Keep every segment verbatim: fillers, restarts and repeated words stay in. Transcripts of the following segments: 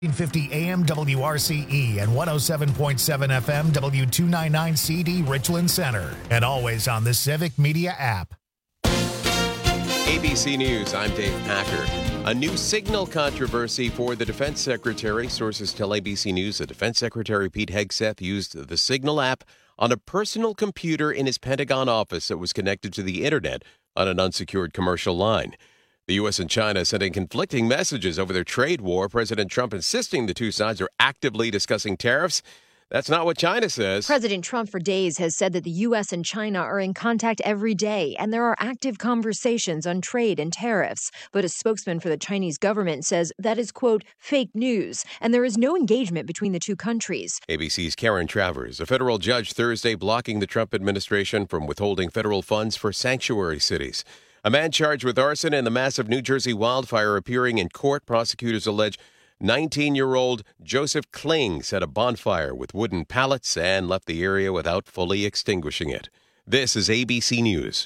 fifty A M W R C E and one oh seven point seven F M W two ninety-nine C D Richland Center. And always on the Civic Media app. A B C News, I'm Dave Packer. A new signal controversy for the Defense Secretary. Sources tell A B C News that Defense Secretary Pete Hegseth used the Signal app on a personal computer in his Pentagon office that was connected to the internet on an unsecured commercial line. The U S and China sending conflicting messages over their trade war. President Trump insisting the two sides are actively discussing tariffs. That's not what China says. President Trump for days has said that the U S and China are in contact every day, and there are active conversations on trade and tariffs. But a spokesman for the Chinese government says that is, quote, fake news, and there is no engagement between the two countries. A B C's Karen Travers. A federal judge Thursday blocking the Trump administration from withholding federal funds for sanctuary cities. A man charged with arson in the massive New Jersey wildfire appearing in court. Prosecutors allege nineteen-year-old Joseph Kling set a bonfire with wooden pallets and left the area without fully extinguishing it. This is A B C News.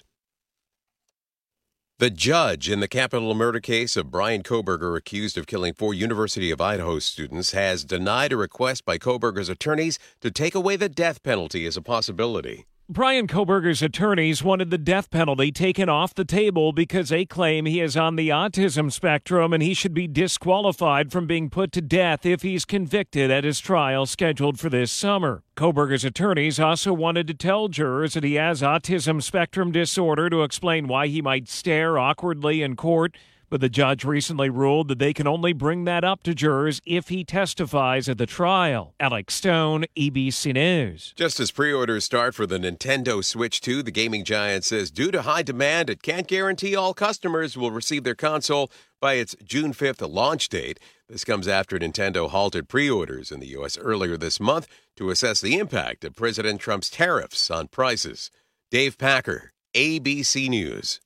The judge in the capital murder case of Bryan Kohberger, accused of killing four University of Idaho students, has denied a request by Kohberger's attorneys to take away the death penalty as a possibility. Bryan Kohberger's attorneys wanted the death penalty taken off the table because they claim he is on the autism spectrum and he should be disqualified from being put to death if he's convicted at his trial scheduled for this summer. Kohberger's attorneys also wanted to tell jurors that he has autism spectrum disorder to explain why he might stare awkwardly in court. But the judge recently ruled that they can only bring that up to jurors if he testifies at the trial. Alex Stone, A B C News. Just as pre-orders start for the Nintendo Switch two, the gaming giant says due to high demand, it can't guarantee all customers will receive their console by its June fifth launch date. This comes after Nintendo halted pre-orders in the U S earlier this month to assess the impact of President Trump's tariffs on prices. Dave Packer, A B C News.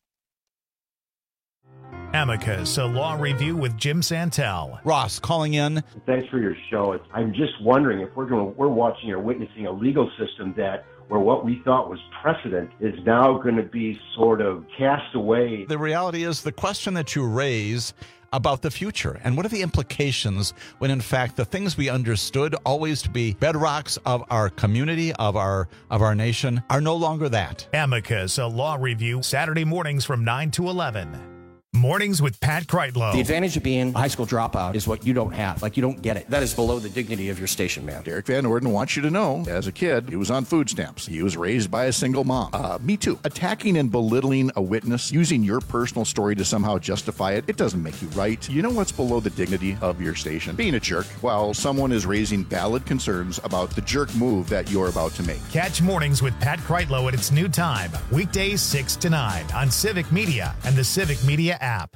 Amicus, a law review with Jim Santel. Ross calling in. Thanks for your show. It's, I'm just wondering if we're going, we're watching or witnessing a legal system that where what we thought was precedent is now going to be sort of cast away. The reality is the question that you raise about the future and what are the implications when in fact the things we understood always to be bedrocks of our community, of our of our nation, are no longer that. Amicus, a law review, Saturday mornings from nine to eleven. Mornings with Pat Kreitlow. The advantage of being a high school dropout is what you don't have. Like, you don't get it. That is below the dignity of your station, man. Derek Van Orden wants you to know, as a kid, he was on food stamps. He was raised by a single mom. Uh, me too. Attacking and belittling a witness, using your personal story to somehow justify it, it doesn't make you right. You know what's below the dignity of your station? Being a jerk while someone is raising valid concerns about the jerk move that you're about to make. Catch Mornings with Pat Kreitlow at its new time, weekdays six to nine on Civic Media and the Civic Media app.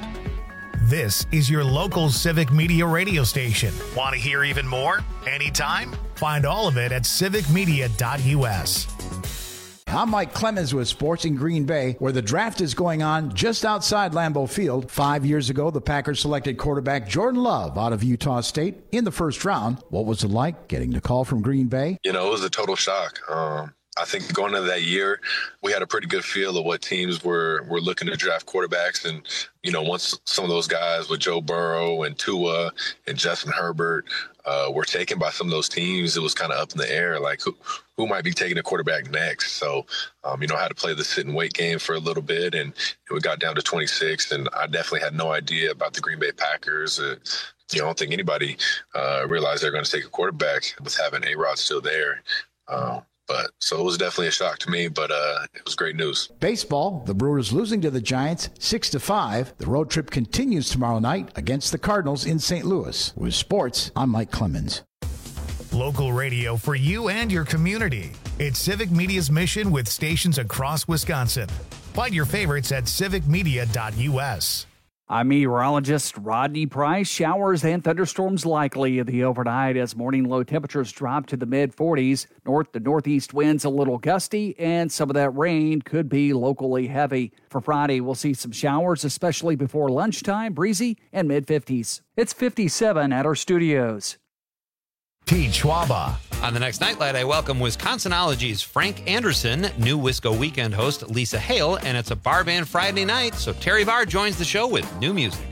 This is your local Civic Media radio station. Want to hear even more? Anytime? Find all of it at civic media dot U S. I'm Mike Clemens with Sports in Green Bay, where the draft is going on just outside Lambeau Field. Five years ago, the Packers selected quarterback Jordan Love out of Utah State in the first round. What was it like getting the call from Green Bay? You know, it was a total shock. Um, I think going into that year, we had a pretty good feel of what teams were were looking to draft quarterbacks. And, you know, once some of those guys with Joe Burrow and Tua and Justin Herbert uh, were taken by some of those teams, it was kind of up in the air, like who, who might be taking a quarterback next. So, um, you know, I had to play the sit and wait game for a little bit, and we got down to twenty-six, and I definitely had no idea about the Green Bay Packers. Uh, you know, I don't think anybody uh, realized they're going to take a quarterback with having A-Rod still there. Um, But so it was definitely a shock to me, but uh, it was great news. Baseball, the Brewers losing to the Giants six to five. The road trip continues tomorrow night against the Cardinals in Saint Louis. With sports, I'm Mike Clemens. Local radio for you and your community. It's Civic Media's mission with stations across Wisconsin. Find your favorites at civic media dot U S. I'm meteorologist Rodney Price. Showers and thunderstorms likely in the overnight as morning low temperatures drop to the mid forties. North to northeast winds a little gusty, and some of that rain could be locally heavy. For Friday, we'll see some showers, especially before lunchtime, breezy and mid fifties. It's fifty-seven at our studios. Pete Schwaba. On the next Nightlight, I welcome Wisconsinology's Frank Anderson, new Wisco Weekend host Lisa Hale, and it's a bar band Friday night, so Terry Barr joins the show with new music.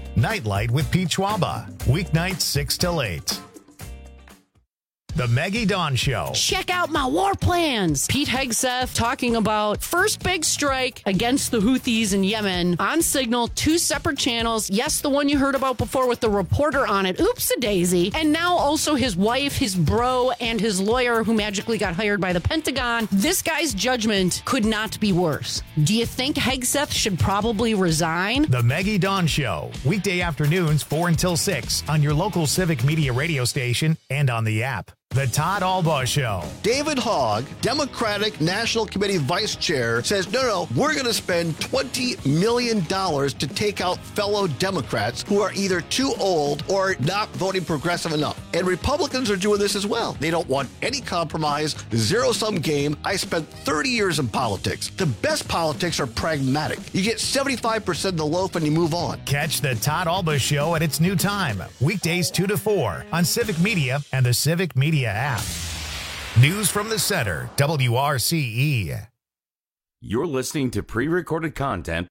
Nightlight with Pete Schwaba. Weeknights six till eight. The Maggie Dawn Show. Check out my war plans. Pete Hegseth talking about first big strike against the Houthis in Yemen on Signal, two separate channels. Yes, the one you heard about before with the reporter on it. Oops-a-daisy. And now also his wife, his bro, and his lawyer who magically got hired by the Pentagon. This guy's judgment could not be worse. Do you think Hegseth should probably resign? The Maggie Dawn Show. Weekday afternoons four until six on your local Civic Media radio station and on the app. The Todd Albaugh Show. David Hogg, Democratic National Committee Vice Chair, says, no, no, we're going to spend twenty million dollars to take out fellow Democrats who are either too old or not voting progressive enough. And Republicans are doing this as well. They don't want any compromise, zero-sum game. I spent thirty years in politics. The best politics are pragmatic. You get seventy-five percent of the loaf and you move on. Catch the Todd Albaugh Show at its new time, weekdays two to four on Civic Media and the Civic Media app. News from the center, W R C E. You're listening to pre-recorded content.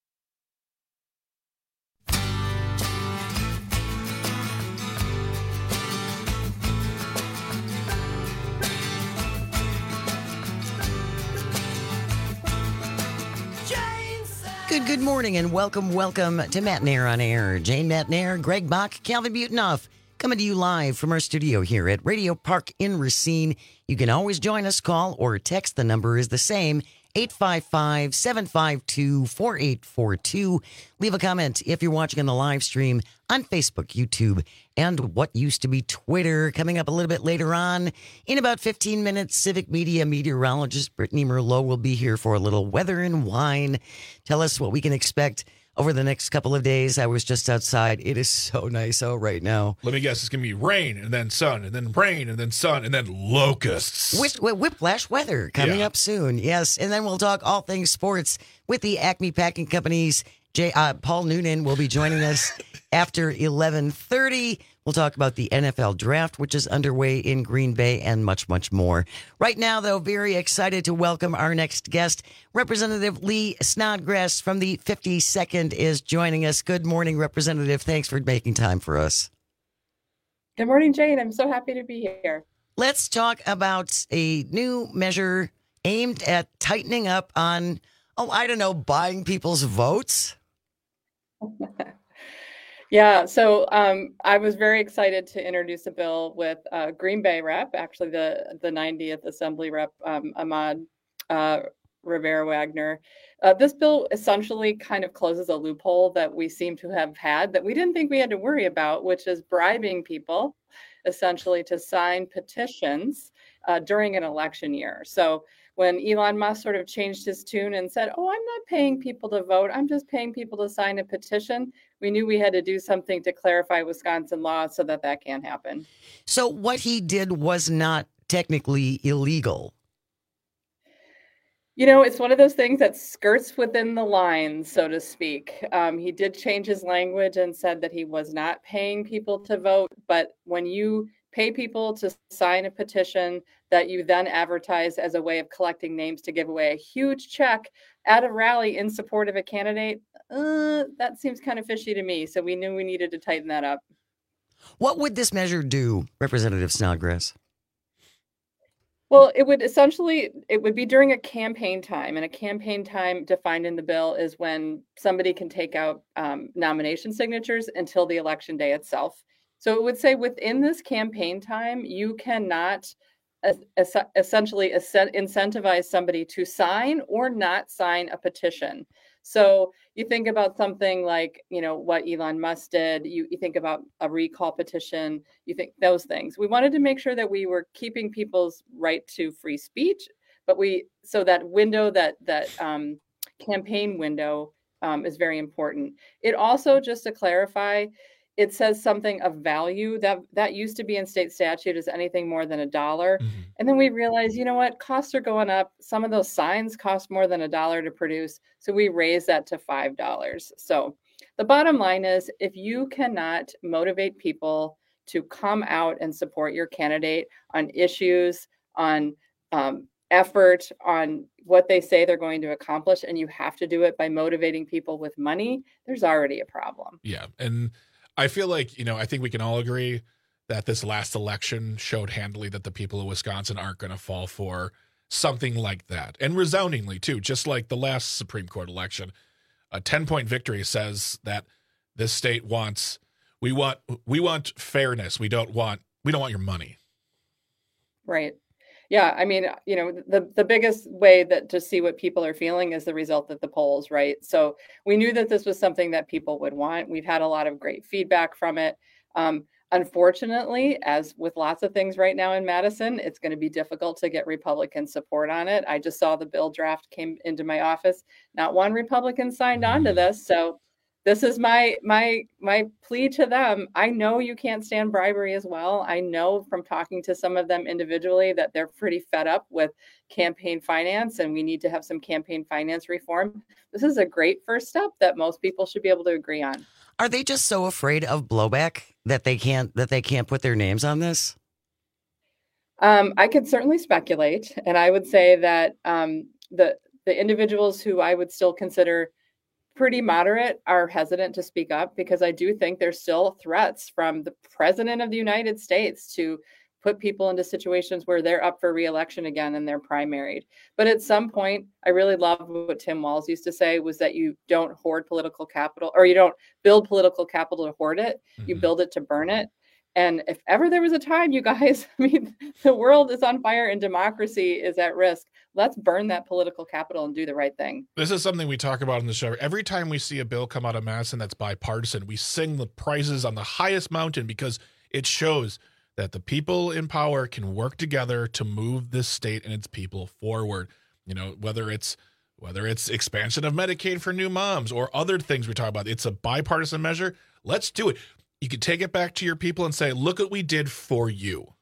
Good, good morning and welcome, welcome to Matt Nair on Air. Jane Matt Nair, Greg Bach, Calvin Butenhoff. Coming to you live from our studio here at Radio Park in Racine. You can always join us, call or text. The number is the same, eight five five, seven five two, four eight four two. Leave a comment if you're watching on the live stream on Facebook, YouTube, and what used to be Twitter. Coming up a little bit later on, in about fifteen minutes, Civic Media meteorologist Brittany Merlot will be here for a little weather and wine. Tell us what we can expect over the next couple of days. I was just outside. It is so nice out right now. Let me guess, it's going to be rain and then sun and then rain and then sun and then locusts. Whip, whiplash weather coming yeah. up soon. Yes. And then we'll talk all things sports with the Acme Packing Company's J, uh, Paul Noonan will be joining us after eleven thirty. We'll talk about the N F L draft, which is underway in Green Bay, and much, much more. Right now, though, very excited to welcome our next guest. Representative Lee Snodgrass from the fifty-second is joining us. Good morning, Representative. Thanks for making time for us. Good morning, Jane. I'm so happy to be here. Let's talk about a new measure aimed at tightening up on, oh, I don't know, buying people's votes. Yeah, so um, I was very excited to introduce a bill with uh, Green Bay rep, actually the, the ninetieth Assembly rep, um, Ahmad uh, Rivera Wagner. Uh, this bill essentially kind of closes a loophole that we seem to have had that we didn't think we had to worry about, which is bribing people essentially to sign petitions uh, during an election year. So when Elon Musk sort of changed his tune and said, oh, I'm not paying people to vote, I'm just paying people to sign a petition, we knew we had to do something to clarify Wisconsin law so that that can't happen. So what he did was not technically illegal. You know, it's one of those things that skirts within the lines, so to speak. Um, he did change his language and said that he was not paying people to vote. But when you pay people to sign a petition that you then advertise as a way of collecting names to give away a huge check at a rally in support of a candidate, uh, that seems kind of fishy to me. So we knew we needed to tighten that up. What would this measure do, Representative Snodgrass? Well, it would essentially, it would be during a campaign time, and a campaign time defined in the bill is when somebody can take out um, nomination signatures until the election day itself. So it would say within this campaign time, you cannot uh, es- essentially es- incentivize somebody to sign or not sign a petition. So you think about something like, you know, what Elon Musk did, you, you think about a recall petition, you think those things. We wanted to make sure that we were keeping people's right to free speech, but we, so that window, that, that um, campaign window um, is very important. It also, just to clarify, it says something of value that that used to be in state statute is anything more than a dollar. Mm-hmm. And then we realized, you know what, costs are going up. Some of those signs cost more than a dollar to produce. So we raised that to five dollars. So the bottom line is, if you cannot motivate people to come out and support your candidate on issues, on um, effort on what they say they're going to accomplish, and you have to do it by motivating people with money, there's already a problem. Yeah. And I feel like, you know, I think we can all agree that this last election showed handily that the people of Wisconsin aren't going to fall for something like that. And resoundingly, too, just like the last Supreme Court election. A ten-point victory says that this state wants, we want, we want fairness. We don't want, we don't want your money. Right. Yeah, I mean, you know, the, the biggest way that to see what people are feeling is the result of the polls, right? So we knew that this was something that people would want. We've had a lot of great feedback from it. Um, unfortunately, as with lots of things right now in Madison, it's going to be difficult to get Republican support on it. I just saw the bill draft came into my office. Not one Republican signed on to this. So this is my my my plea to them. I know you can't stand bribery as well. I know from talking to some of them individually that they're pretty fed up with campaign finance, and we need to have some campaign finance reform. This is a great first step that most people should be able to agree on. Are they just so afraid of blowback that they can't that they can't put their names on this? Um, I could certainly speculate, and I would say that um, the the individuals who I would still consider pretty moderate are hesitant to speak up, because I do think there's still threats from the president of the United States to put people into situations where they're up for re-election again and they're primaried. But at some point, I really love what Tim Walz used to say, was that you don't hoard political capital, or you don't build political capital to hoard it. Mm-hmm. You build it to burn it. And if ever there was a time, you guys, I mean, the world is on fire and democracy is at risk. Let's burn that political capital and do the right thing. This is something we talk about in the show. Every time we see a bill come out of Madison that's bipartisan, we sing the praises on the highest mountain, because it shows that the people in power can work together to move this state and its people forward. You know, whether it's whether it's expansion of Medicaid for new moms or other things we talk about, it's a bipartisan measure. Let's do it. You can take it back to your people and say, look what we did for you.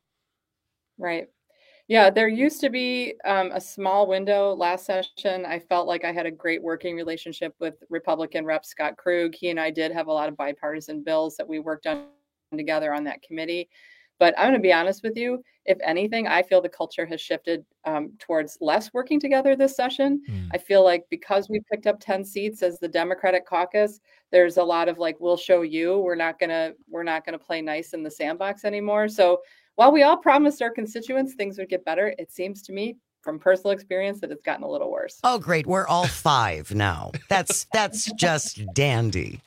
Right. Yeah, there used to be um, a small window last session. I felt like I had a great working relationship with Republican Rep Scott Krug. He and I did have a lot of bipartisan bills that we worked on together on that committee. But I'm going to be honest with you, if anything, I feel the culture has shifted um, towards less working together this session. Mm. I feel like because we picked up ten seats as the Democratic caucus, there's a lot of like, we'll show you, we're not going to, we're not going to play nice in the sandbox anymore. So while we all promised our constituents things would get better, it seems to me from personal experience that it's gotten a little worse. Oh, great. We're all five now. That's, that's just dandy.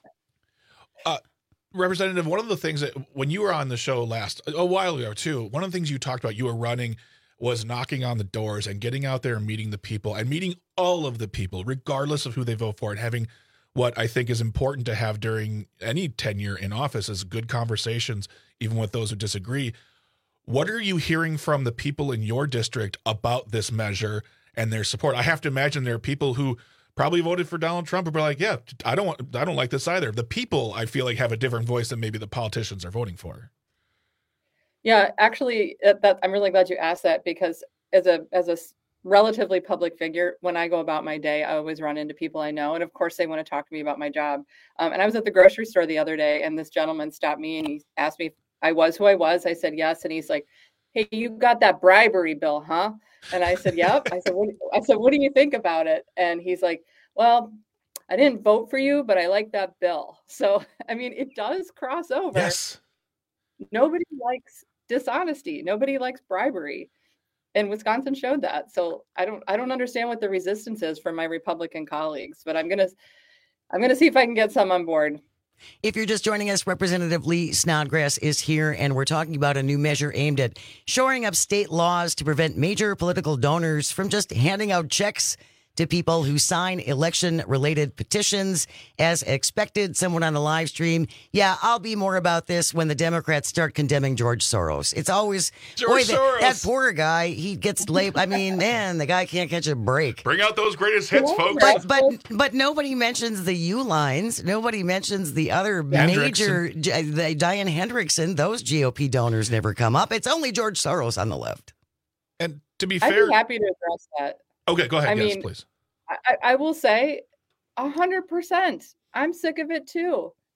Uh, Representative, one of the things that when you were on the show last, a while ago too, one of the things you talked about, you were running, was knocking on the doors and getting out there and meeting the people and meeting all of the people, regardless of who they vote for, and having what I think is important to have during any tenure in office is good conversations, even with those who disagree. What are you hearing from the people in your district about this measure and their support? I have to imagine there are people who probably voted for Donald Trump and be like, yeah, I don't want, I don't like this either. The people, I feel like, have a different voice than maybe the politicians are voting for. Yeah, actually, that, I'm really glad you asked that, because as a as a relatively public figure, when I go about my day, I always run into people I know. And of course, they want to talk to me about my job. Um, and I was at the grocery store the other day, and this gentleman stopped me and he asked me if I was who I was. I said, yes. And he's like, hey, you got that bribery bill, huh? And I said, yep. I said, what, I said, what do you think about it? And he's like, well, I didn't vote for you, but I like that bill. So, I mean, it does cross over. Yes. Nobody likes dishonesty. Nobody likes bribery. And Wisconsin showed that. So I don't, I don't understand what the resistance is from my Republican colleagues, but I'm going to, I'm going to see if I can get some on board. If you're just joining us, Representative Lee Snodgrass is here, and we're talking about a new measure aimed at shoring up state laws to prevent major political donors from just handing out checks to people who sign election-related petitions. As expected, someone on the live stream, yeah, I'll be more about this when the Democrats start condemning George Soros. It's always, George boy, Soros. That, that poor guy, he gets late. I mean, man, the guy can't catch a break. Bring out those greatest hits, folks. But but but nobody mentions the U lines. Nobody mentions the other major, the Diane Hendrickson. Those G O P donors never come up. It's only George Soros on the left. And to be I'd fair, be happy to address that. Okay, go ahead. I yes, mean, please. I, I will say a hundred percent. I'm sick of it too.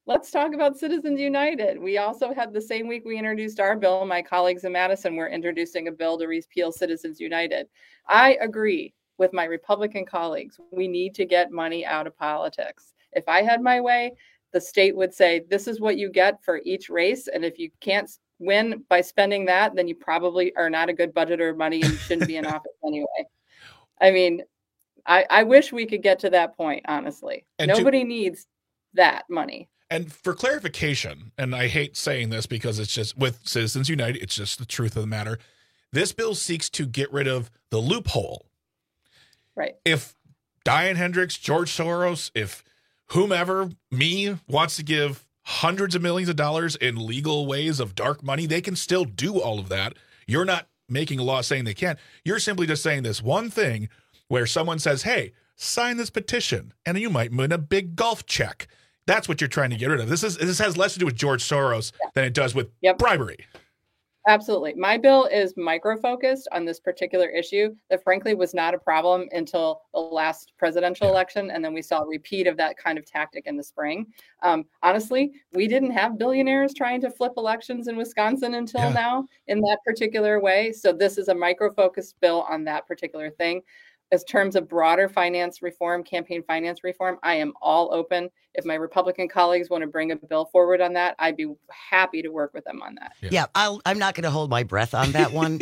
let's talk about Citizens United. We also had the same week we introduced our bill. My colleagues in Madison were introducing a bill to repeal Citizens United. I agree with my Republican colleagues. We need to get money out of politics. If I had my way, the state would say, this is what you get for each race. And if you can't win by spending that, then you probably are not a good budgeter of money and you shouldn't be in office anyway. I mean, I, I wish we could get to that point, honestly. And Nobody to- needs that money. And for clarification, and I hate saying this because it's just with Citizens United, it's just the truth of the matter. This bill seeks to get rid of the loophole. Right. If Diane Hendricks, George Soros, if whomever, me, wants to give hundreds of millions of dollars in legal ways of dark money, they can still do all of that. You're not making a law saying they can't. You're simply just saying this one thing where someone says, hey, sign this petition, and you might win a big golf check. That's what you're trying to get rid of. This is this has less to do with George Soros yeah. than it does with yep. bribery. Absolutely. My bill is micro-focused on this particular issue that frankly was not a problem until the last presidential yeah. election. And then we saw a repeat of that kind of tactic in the spring. Um, honestly, we didn't have billionaires trying to flip elections in Wisconsin until yeah. now in that particular way. So this is a micro-focused bill on that particular thing. As terms of broader finance reform, campaign finance reform, I am all open. If my Republican colleagues want to bring a bill forward on that, I'd be happy to work with them on that. Yeah, yeah I'll, I'm not going to hold my breath on that one.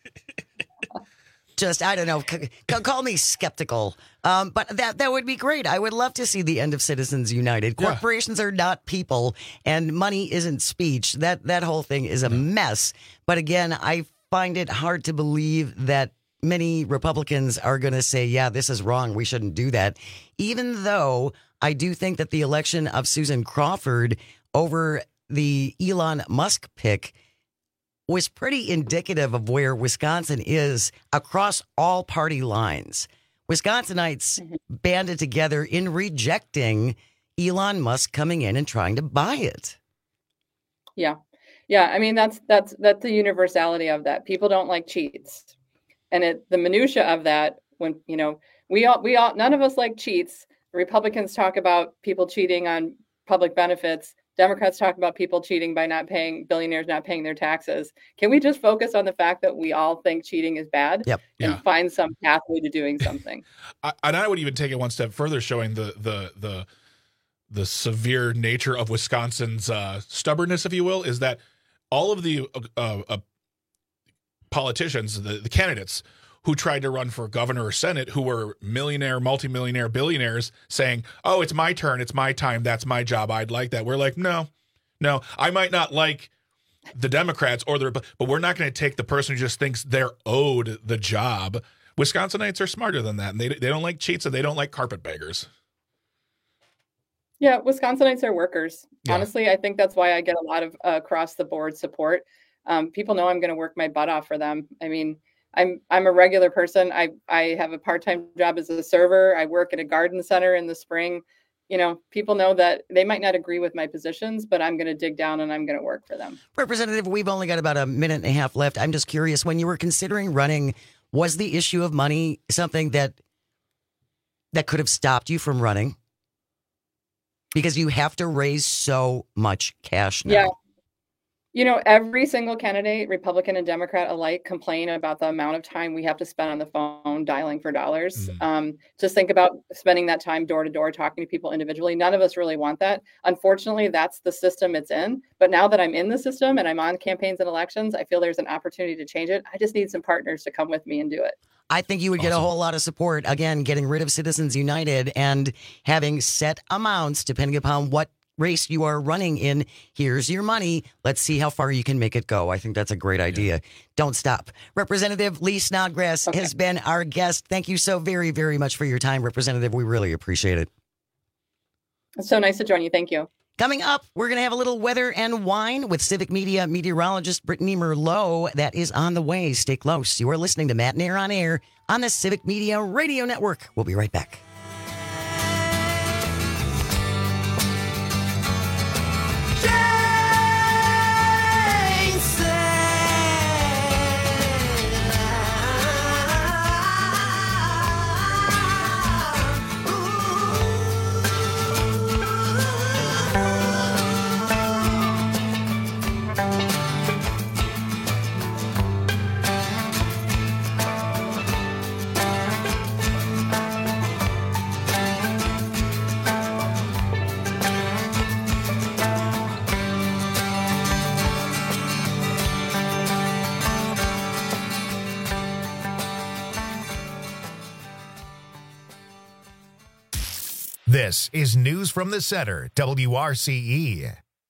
Just, I don't know, c- c- call me skeptical. Um, but that that would be great. I would love to see the end of Citizens United. Yeah. Corporations are not people, and money isn't speech. That, that whole thing is a mess. But again, I find it hard to believe that many Republicans are going to say, yeah, this is wrong. We shouldn't do that. Even though I do think that the election of Susan Crawford over the Elon Musk pick was pretty indicative of where Wisconsin is across all party lines. Wisconsinites mm-hmm. banded together in rejecting Elon Musk coming in and trying to buy it. Yeah. Yeah. I mean, that's, that's, that's the universality of that. People don't like cheats. And it, the minutia of that, when, you know, we all, we all, none of us like cheats. Republicans talk about people cheating on public benefits. Democrats talk about people cheating by not paying, billionaires not paying their taxes. Can we just focus on the fact that we all think cheating is bad yep. and yeah. find some pathway to doing something? I, and I would even take it one step further, showing the, the, the, the severe nature of Wisconsin's uh, stubbornness, if you will, is that all of the uh, uh, politicians, the, the candidates who tried to run for governor or senate, who were millionaire, multimillionaire, billionaires, saying, oh, it's my turn, it's my time, that's my job, I'd like that. We're like, no, no, I might not like the Democrats, or the, but we're not going to take the person who just thinks they're owed the job. Wisconsinites are smarter than that, and they, they don't like cheats, and they don't like carpetbaggers. Yeah, Wisconsinites are workers. Yeah. Honestly, I think that's why I get a lot of uh, across-the-board support. Um, people know I'm going to work my butt off for them. I mean, I'm I'm a regular person. I I have a part-time job as a server. I work at a garden center in the spring. You know, people know that they might not agree with my positions, but I'm going to dig down and I'm going to work for them. Representative, we've only got about a minute and a half left. I'm just curious, when you were considering running, was the issue of money something that that could have stopped you from running? Because you have to raise so much cash now. Yeah. You know, every single candidate, Republican and Democrat alike, complain about the amount of time we have to spend on the phone dialing for dollars. Mm-hmm. Um, just think about spending that time door to door, talking to people individually. None of us really want that. Unfortunately, that's the system it's in. But now that I'm in the system and I'm on campaigns and elections, I feel there's an opportunity to change it. I just need some partners to come with me and do it. I think you would get awesome. a whole lot of support, again, getting rid of Citizens United and having set amounts depending upon what race you are running in. Here's your money. Let's see how far you can make it go. I think that's a great idea. Yeah. Don't stop. Representative Lee Snodgrass okay. has been our guest. Thank you so very, very much for your time, Representative. We really appreciate it. It's so nice to join you. Thank you. Coming up, we're going to have a little weather and wine with Civic Media meteorologist Brittany Merlot. That is on the way. Stay close. You are listening to Matt Nair on Air on the Civic Media Radio Network. We'll be right back. This is News from the Center, W R C E.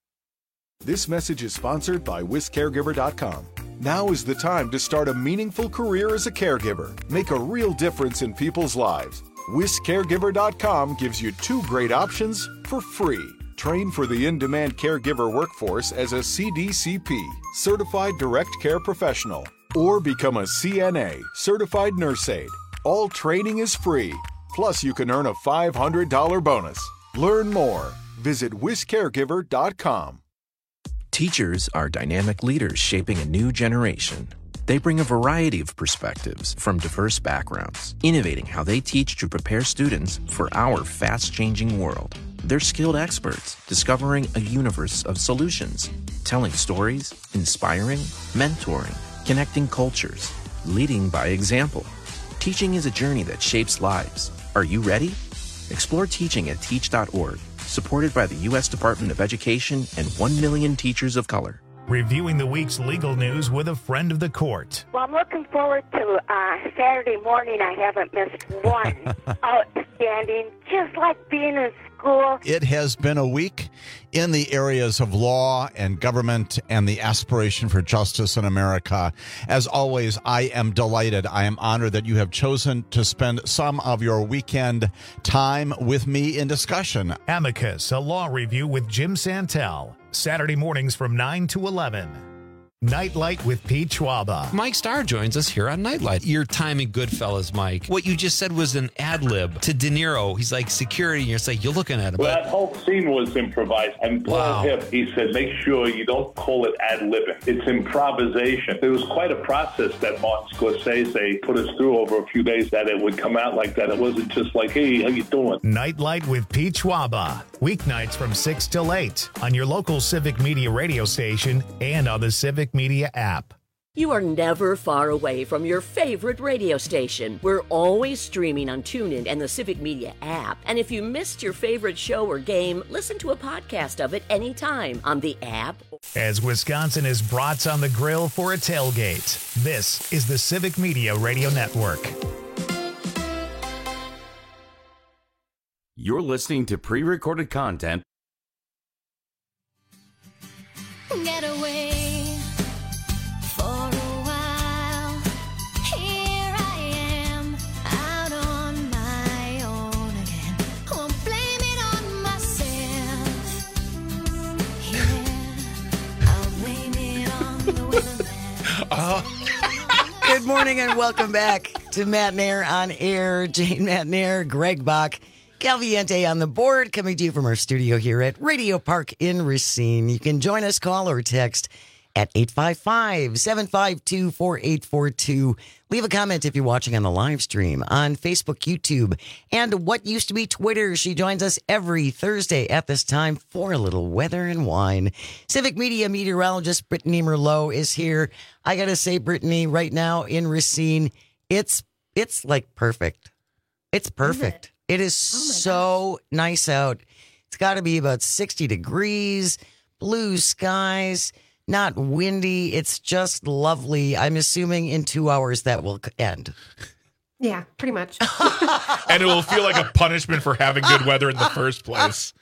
This message is sponsored by Whisk Caregiver dot com. Now is the time to start a meaningful career as a caregiver. Make a real difference in people's lives. Whisk Caregiver dot com gives you two great options for free. Train for the in-demand caregiver workforce as a C D C P, Certified Direct Care Professional, or become a C N A, Certified Nurse Aide. All training is free. Plus, you can earn a five hundred dollars bonus. Learn more. Visit Whisk Caregiver dot com. Teachers are dynamic leaders shaping a new generation. They bring a variety of perspectives from diverse backgrounds, innovating how they teach to prepare students for our fast-changing world. They're skilled experts, discovering a universe of solutions, telling stories, inspiring, mentoring, connecting cultures, leading by example. Teaching is a journey that shapes lives. Are you ready? Explore teaching at teach dot org, supported by the U S Department of Education and one million teachers of color. Reviewing the week's legal news with a friend of the court. Well, I'm looking forward to uh, Saturday morning. I haven't missed one. Outstanding, just like being in school. It has been a week in the areas of law and government and the aspiration for justice in America. As always, I am delighted. I am honored that you have chosen to spend some of your weekend time with me in discussion. Amicus, a law review with Jim Santel. Saturday mornings from nine to eleven. Nightlight with Pete Schwaba. Mike Starr joins us here on Nightlight. Your time in Goodfellas, Mike. What you just said was an ad lib to De Niro. He's like security, and you're like, you're looking at him. Well, that whole scene was improvised. And Paul Wow. Hipp, he said, make sure you don't call it ad libbing. It's improvisation. It was quite a process that Martin Scorsese put us through over a few days that it would come out like that. It wasn't just like, hey, how you doing? Nightlight with Pete Schwaba. Weeknights from six till eight on your local Civic Media radio station and on the Civic Media app. You are never far away from your favorite radio station. We're always streaming on TuneIn and the Civic Media app. And if you missed your favorite show or game, listen to a podcast of it anytime on the app. As Wisconsin is brats on the grill for a tailgate, this is the Civic Media Radio Network. You're listening to pre-recorded content. Get away for a while. Here I am, out on my own again. Won't blame it on myself. Yeah, I'll blame it on the weatherman. Oh. Good morning and welcome back to Matt Nair on Air. Jane Matnair, Greg Bach, Calviente on the board, coming to you from our studio here at Radio Park in Racine. You can join us, call or text at eight five five, seven five two, four eight four two. Leave a comment if you're watching on the live stream on Facebook, YouTube, and what used to be Twitter. She joins us every Thursday at this time for a little weather and wine. Civic Media meteorologist Brittany Merlot is here. I got to say, Brittany, right now in Racine, it's it's like perfect. It's perfect. It is so nice out. It's got to be about sixty degrees, blue skies, not windy. It's just lovely. I'm assuming in two hours that will end. Yeah, pretty much. And it will feel like a punishment for having good weather in the first place.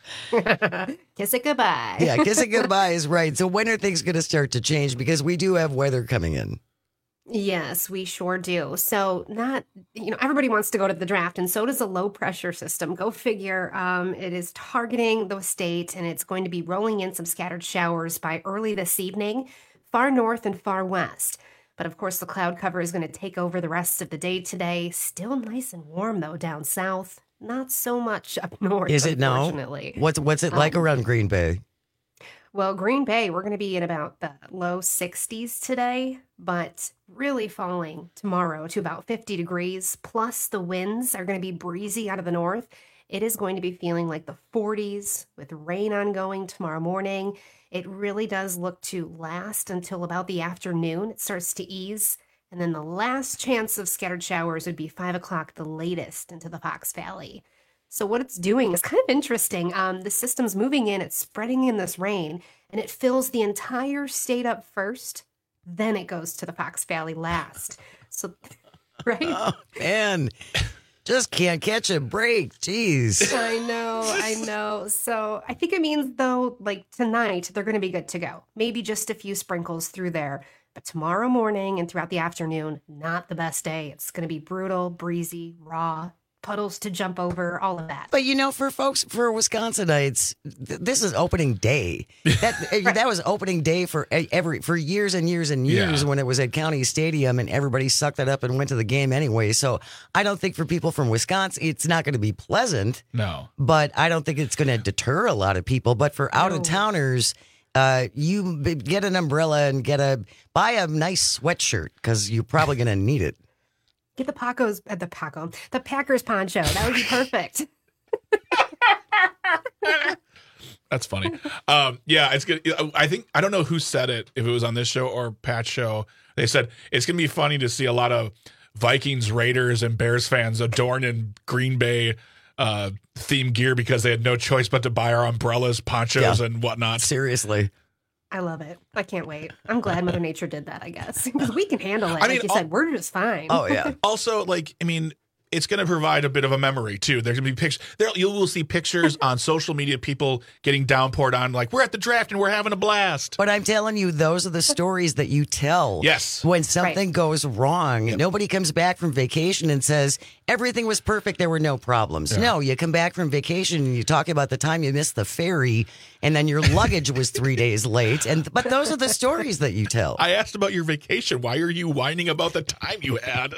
Kiss it goodbye. Yeah, kiss it goodbye is right. So when are things going to start to change? Because we do have weather coming in. Yes, we sure do. So not, you know, everybody wants to go to the draft, and so does a low pressure system. Go figure. Um, it is targeting the state, and it's going to be rolling in some scattered showers by early this evening, far north and far west. But of course, the cloud cover is going to take over the rest of the day today. Still nice and warm, though, down south. Not so much up north, Is it now? unfortunately. What's, what's it like Um, around Green Bay? Well, Green Bay, we're going to be in about the low sixties today, but really falling tomorrow to about fifty degrees. Plus, the winds are going to be breezy out of the north. It is going to be feeling like the forties with rain ongoing tomorrow morning. It really does look to last until about the afternoon. It starts to ease. And then the last chance of scattered showers would be five o'clock, the latest, into the Fox Valley. So what it's doing is kind of interesting. Um, the system's moving in, it's spreading in this rain, and it fills the entire state up first. Then it goes to the Fox Valley last. So, right? Oh, man. Just can't catch a break. Jeez. I know, I know. So I think it means, though, like tonight, they're going to be good to go. Maybe just a few sprinkles through there. But tomorrow morning and throughout the afternoon, not the best day. It's going to be brutal, breezy, raw, puddles to jump over, all of that. But you know, for folks, for Wisconsinites, th- this is opening day. That that was opening day for every for years and years and years Yeah. when it was at County Stadium and everybody sucked it up and went to the game anyway. So I don't think for people from Wisconsin, it's not going to be pleasant. No. But I don't think it's going to deter a lot of people. But for out of towners, uh, you b- get an umbrella and get a buy a nice sweatshirt because you're probably going to need it. Get the Pacos, uh, the Paco, the Packers poncho. That would be perfect. That's funny. Um, yeah, it's good. I think I don't know who said it, if it was on this show or Pat's show. They said it's gonna be funny to see a lot of Vikings, Raiders, and Bears fans adorned in Green Bay uh, themed gear because they had no choice but to buy our umbrellas, ponchos, Yeah. and whatnot. Seriously. I love it. I can't wait. I'm glad Mother Nature did that, I guess. Because we can handle it. I mean, like you all- said, we're just fine. Also, like, I mean, it's going to provide a bit of a memory too. There's going to be pictures. There, you will see pictures on social media, people getting downpoured on, like, we're at the draft and we're having a blast. But I'm telling you, those are the stories that you tell. Yes. When something goes wrong, nobody comes back from vacation and says, everything was perfect, there were no problems. Yeah. No, you come back from vacation and you talk about the time you missed the ferry and then your luggage was three days late. And But those are the stories that you tell. I asked about your vacation. Why are you whining about the time you had?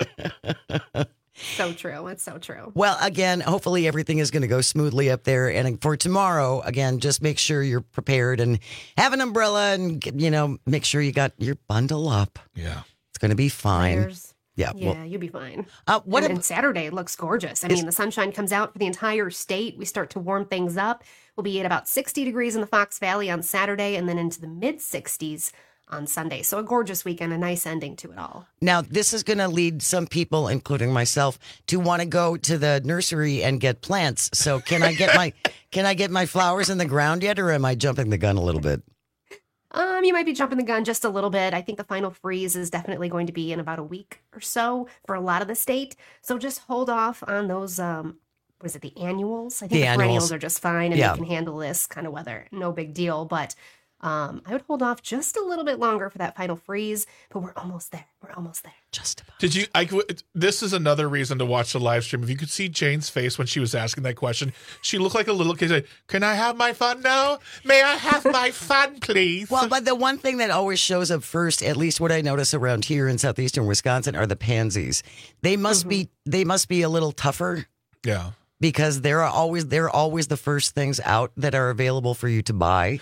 So true. It's so true. Well, again, hopefully everything is going to go smoothly up there. And for tomorrow, again, just make sure you're prepared and have an umbrella and, you know, make sure you got your bundle up. Yeah. It's going to be fine. Layers. Yeah. Yeah, well, you'll be fine. Uh, what and, ab- and Saturday looks gorgeous. I Is- mean, the sunshine comes out for the entire state. We start to warm things up. We'll be at about sixty degrees in the Fox Valley on Saturday and then into the mid sixties on Sunday. So a gorgeous weekend, a nice ending to it all. Now, this is going to lead some people, including myself, to want to go to the nursery and get plants. So can I get my can I get my flowers in the ground yet, or am I jumping the gun a little bit? Um, you might be jumping the gun just a little bit. I think the final freeze is definitely going to be in about a week or so for a lot of the state. So just hold off on those. Um, what is it? The annuals. I think The the, annuals. perennials are just fine and Yeah. they can handle this kind of weather. No big deal. But um, I would hold off just a little bit longer for that final freeze. But we're almost there. We're almost there. Just about. Did you? I, this is another reason to watch the live stream. If you could see Jane's face when she was asking that question, she looked like a little kid. Like, can I have my fun now? May I have my fun, please? Well, but the one thing that always shows up first, at least what I notice around here in southeastern Wisconsin, are the pansies. They must be they must be a little tougher Yeah. because they're always they're always the first things out that are available for you to buy.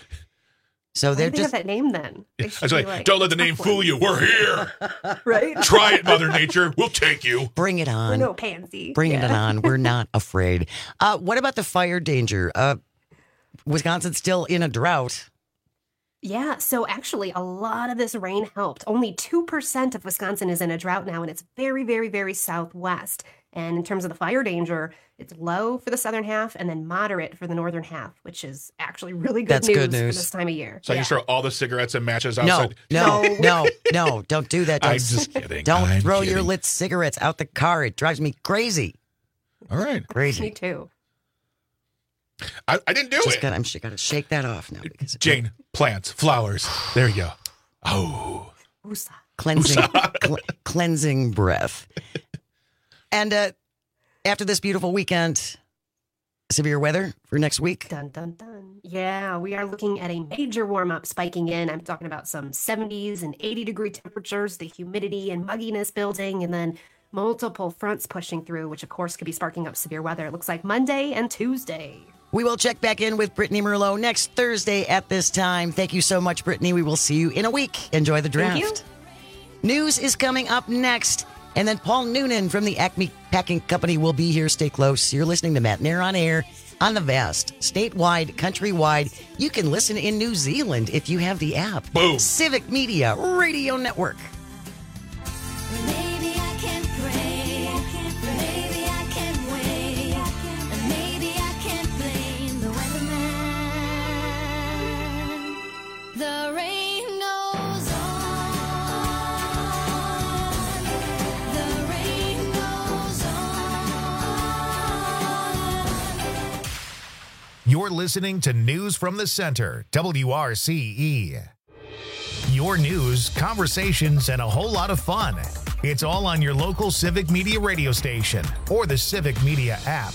So Why they're do they just have that name then? They I should was be like, like, don't let the name fool you. We're here. right? Try it, Mother Nature. We'll take you. bring it We're on. no pansy. Bring it Yeah. on. We're not afraid. Uh, what about the fire danger? Uh, Wisconsin's still in a drought. Yeah, so actually, a lot of this rain helped. Only two percent of Wisconsin is in a drought now, and it's very, very, very southwest. And in terms of the fire danger, it's low for the southern half and then moderate for the northern half, which is actually really good, That's news, good for news. this time of year. So I Yeah. can throw all the cigarettes and matches No, outside. no, No. no, no, don't do that. Don't, I'm just kidding. Don't I'm throw your kidding. lit cigarettes out the car. It drives me crazy. All right. Crazy. Me too. I, I didn't do Just it. gotta, I'm got to shake that off now because Jane, plants, flowers. There you go. Oh. Woosah. cleansing, cl- cleansing breath. And uh, after this beautiful weekend, severe weather for next week. Dun, dun, dun. Yeah, we are looking at a major warm up spiking in. I'm talking about some seventies and eighty degree temperatures, the humidity and mugginess building, and then multiple fronts pushing through, which of course could be sparking up severe weather. It looks like Monday and Tuesday. We will check back in with Brittany Merlot next Thursday at this time. Thank you so much, Brittany. We will see you in a week. Enjoy the draft. Thank you. News is coming up next. And then Paul Noonan from the Acme Packing Company will be here. Stay close. You're listening to Matt Nair on Air on the vast, statewide, countrywide. You can listen in New Zealand if you have the app. Boom. Civic Media Radio Network. Maybe I can pray, maybe I can wait, and maybe I can blame the weatherman. The rain goes on, the rain goes on, You're listening to News from the Center, W R C E. Your news, conversations, and a whole lot of fun. It's all on your local Civic Media radio station or the Civic Media app.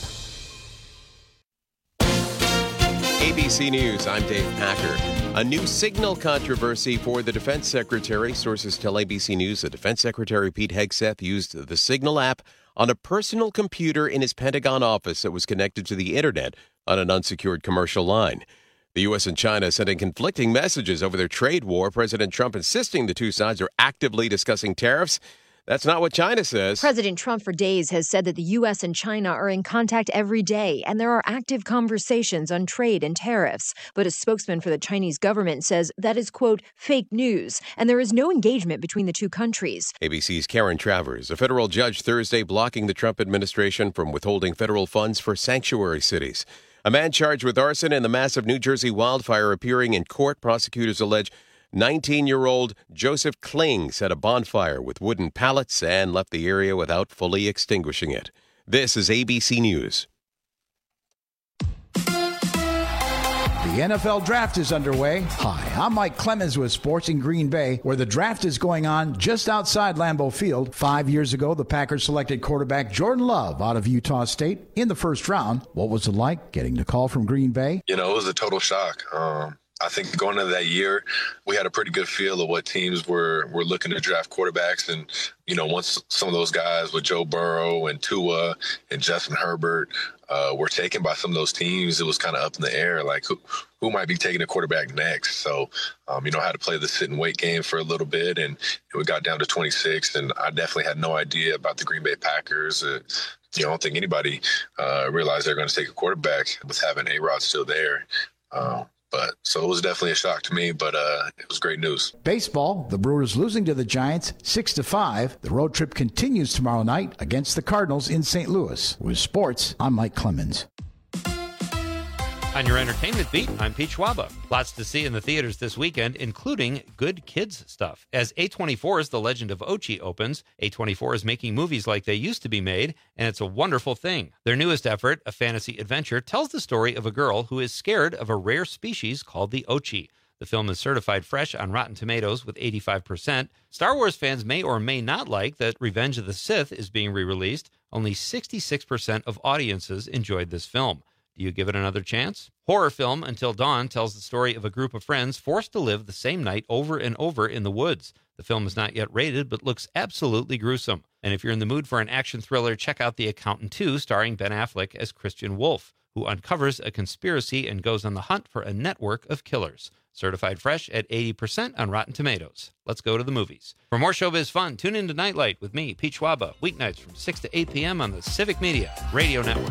A B C News, I'm Dave Packer. A new signal controversy for the Defense Secretary. Sources tell A B C News that Defense Secretary Pete Hegseth used the Signal app on a personal computer in his Pentagon office that was connected to the internet on an unsecured commercial line. The U S and China sending conflicting messages over their trade war. President Trump insisting the two sides are actively discussing tariffs. That's not what China says. President Trump for days has said that the U S and China are in contact every day, and there are active conversations on trade and tariffs. But a spokesman for the Chinese government says that is, quote, fake news, and there is no engagement between the two countries. A B C's Karen Travers, a federal judge Thursday blocking the Trump administration from withholding federal funds for sanctuary cities. A man charged with arson in the massive New Jersey wildfire appearing in court. Prosecutors allege nineteen-year-old Joseph Kling set a bonfire with wooden pallets and left the area without fully extinguishing it. This is A B C News. The N F L Draft is underway. Hi, I'm Mike Clemens with Sports in Green Bay, where the draft is going on just outside Lambeau Field. Five years ago, the Packers selected quarterback Jordan Love out of Utah State in the first round. What was it like getting the call from Green Bay? You know, it was a total shock. Um, I think going into that year, we had a pretty good feel of what teams were were looking to draft quarterbacks. And, you know, once some of those guys with Joe Burrow and Tua and Justin Herbert uh, were taken by some of those teams, it was kind of up in the air, like who, who might be taking a quarterback next. So, um, you know, I had to play the sit and wait game for a little bit, and we got down to twenty-six, and I definitely had no idea about the Green Bay Packers. Uh, you know, I don't think anybody uh, realized they're going to take a quarterback with having A-Rod still there. Uh, But so it was definitely a shock to me, but uh, it was great news. Baseball, the Brewers losing to the Giants six to five. The road trip continues tomorrow night against the Cardinals in Saint Louis. With sports, I'm Mike Clemens. On your entertainment beat, I'm Pete Schwaba. Lots to see in the theaters this weekend, including good kids stuff. As A twenty-four's The Legend of Ochi opens, A twenty-four is making movies like they used to be made, and it's a wonderful thing. Their newest effort, a fantasy adventure, tells the story of a girl who is scared of a rare species called the Ochi. The film is certified fresh on Rotten Tomatoes with eighty-five percent. Star Wars fans may or may not like that Revenge of the Sith is being re-released. Only sixty-six percent of audiences enjoyed this film. Do you give it another chance? Horror film Until Dawn tells the story of a group of friends forced to live the same night over and over in the woods. The film is not yet rated, but looks absolutely gruesome. And if you're in the mood for an action thriller, check out The Accountant two, starring Ben Affleck as Christian Wolf, who uncovers a conspiracy and goes on the hunt for a network of killers. Certified fresh at eighty percent on Rotten Tomatoes. Let's go to the movies. For more showbiz fun, tune in to Nightlight with me, Pete Schwaba, weeknights from six to eight p.m. on the Civic Media Radio Network.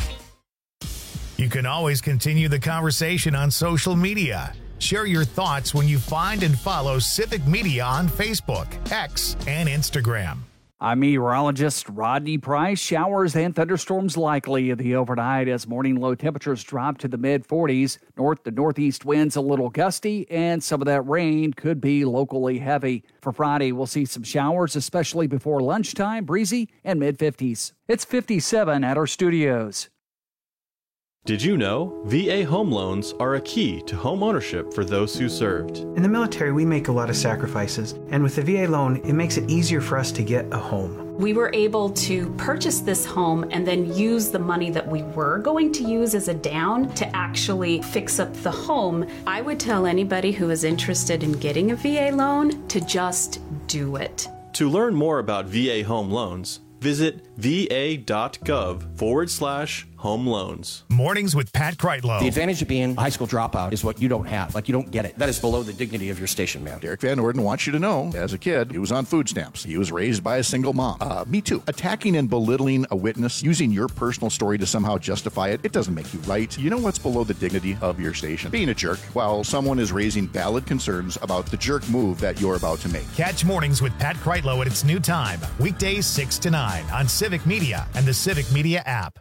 You can always continue the conversation on social media. Share your thoughts when you find and follow Civic Media on Facebook, X, and Instagram. I'm meteorologist Rodney Price. Showers and thunderstorms likely in the overnight as morning low temperatures drop to the mid forties. North to northeast winds a little gusty, and some of that rain could be locally heavy. For Friday, we'll see some showers, especially before lunchtime, breezy and mid fifties. It's fifty-seven at our studios. Did you know V A home loans are a key to home ownership for those who served? In the military, we make a lot of sacrifices, and with the V A loan, it makes it easier for us to get a home. We were able to purchase this home and then use the money that we were going to use as a down to actually fix up the home. I would tell anybody who is interested in getting a V A loan to just do it. To learn more about V A home loans, visit va.gov forward slash home loans. Mornings with Pat Kreitlow. The advantage of being a high school dropout is what you don't have. Like, you don't get it. That is below the dignity of your station, man. Derek Van Orden wants you to know, as a kid, he was on food stamps. He was raised by a single mom. Uh, me too. Attacking and belittling a witness, using your personal story to somehow justify it, it doesn't make you right. You know what's below the dignity of your station? Being a jerk while someone is raising valid concerns about the jerk move that you're about to make. Catch Mornings with Pat Kreitlow at its new time, weekdays six to nine on Civic Media and the Civic Media app.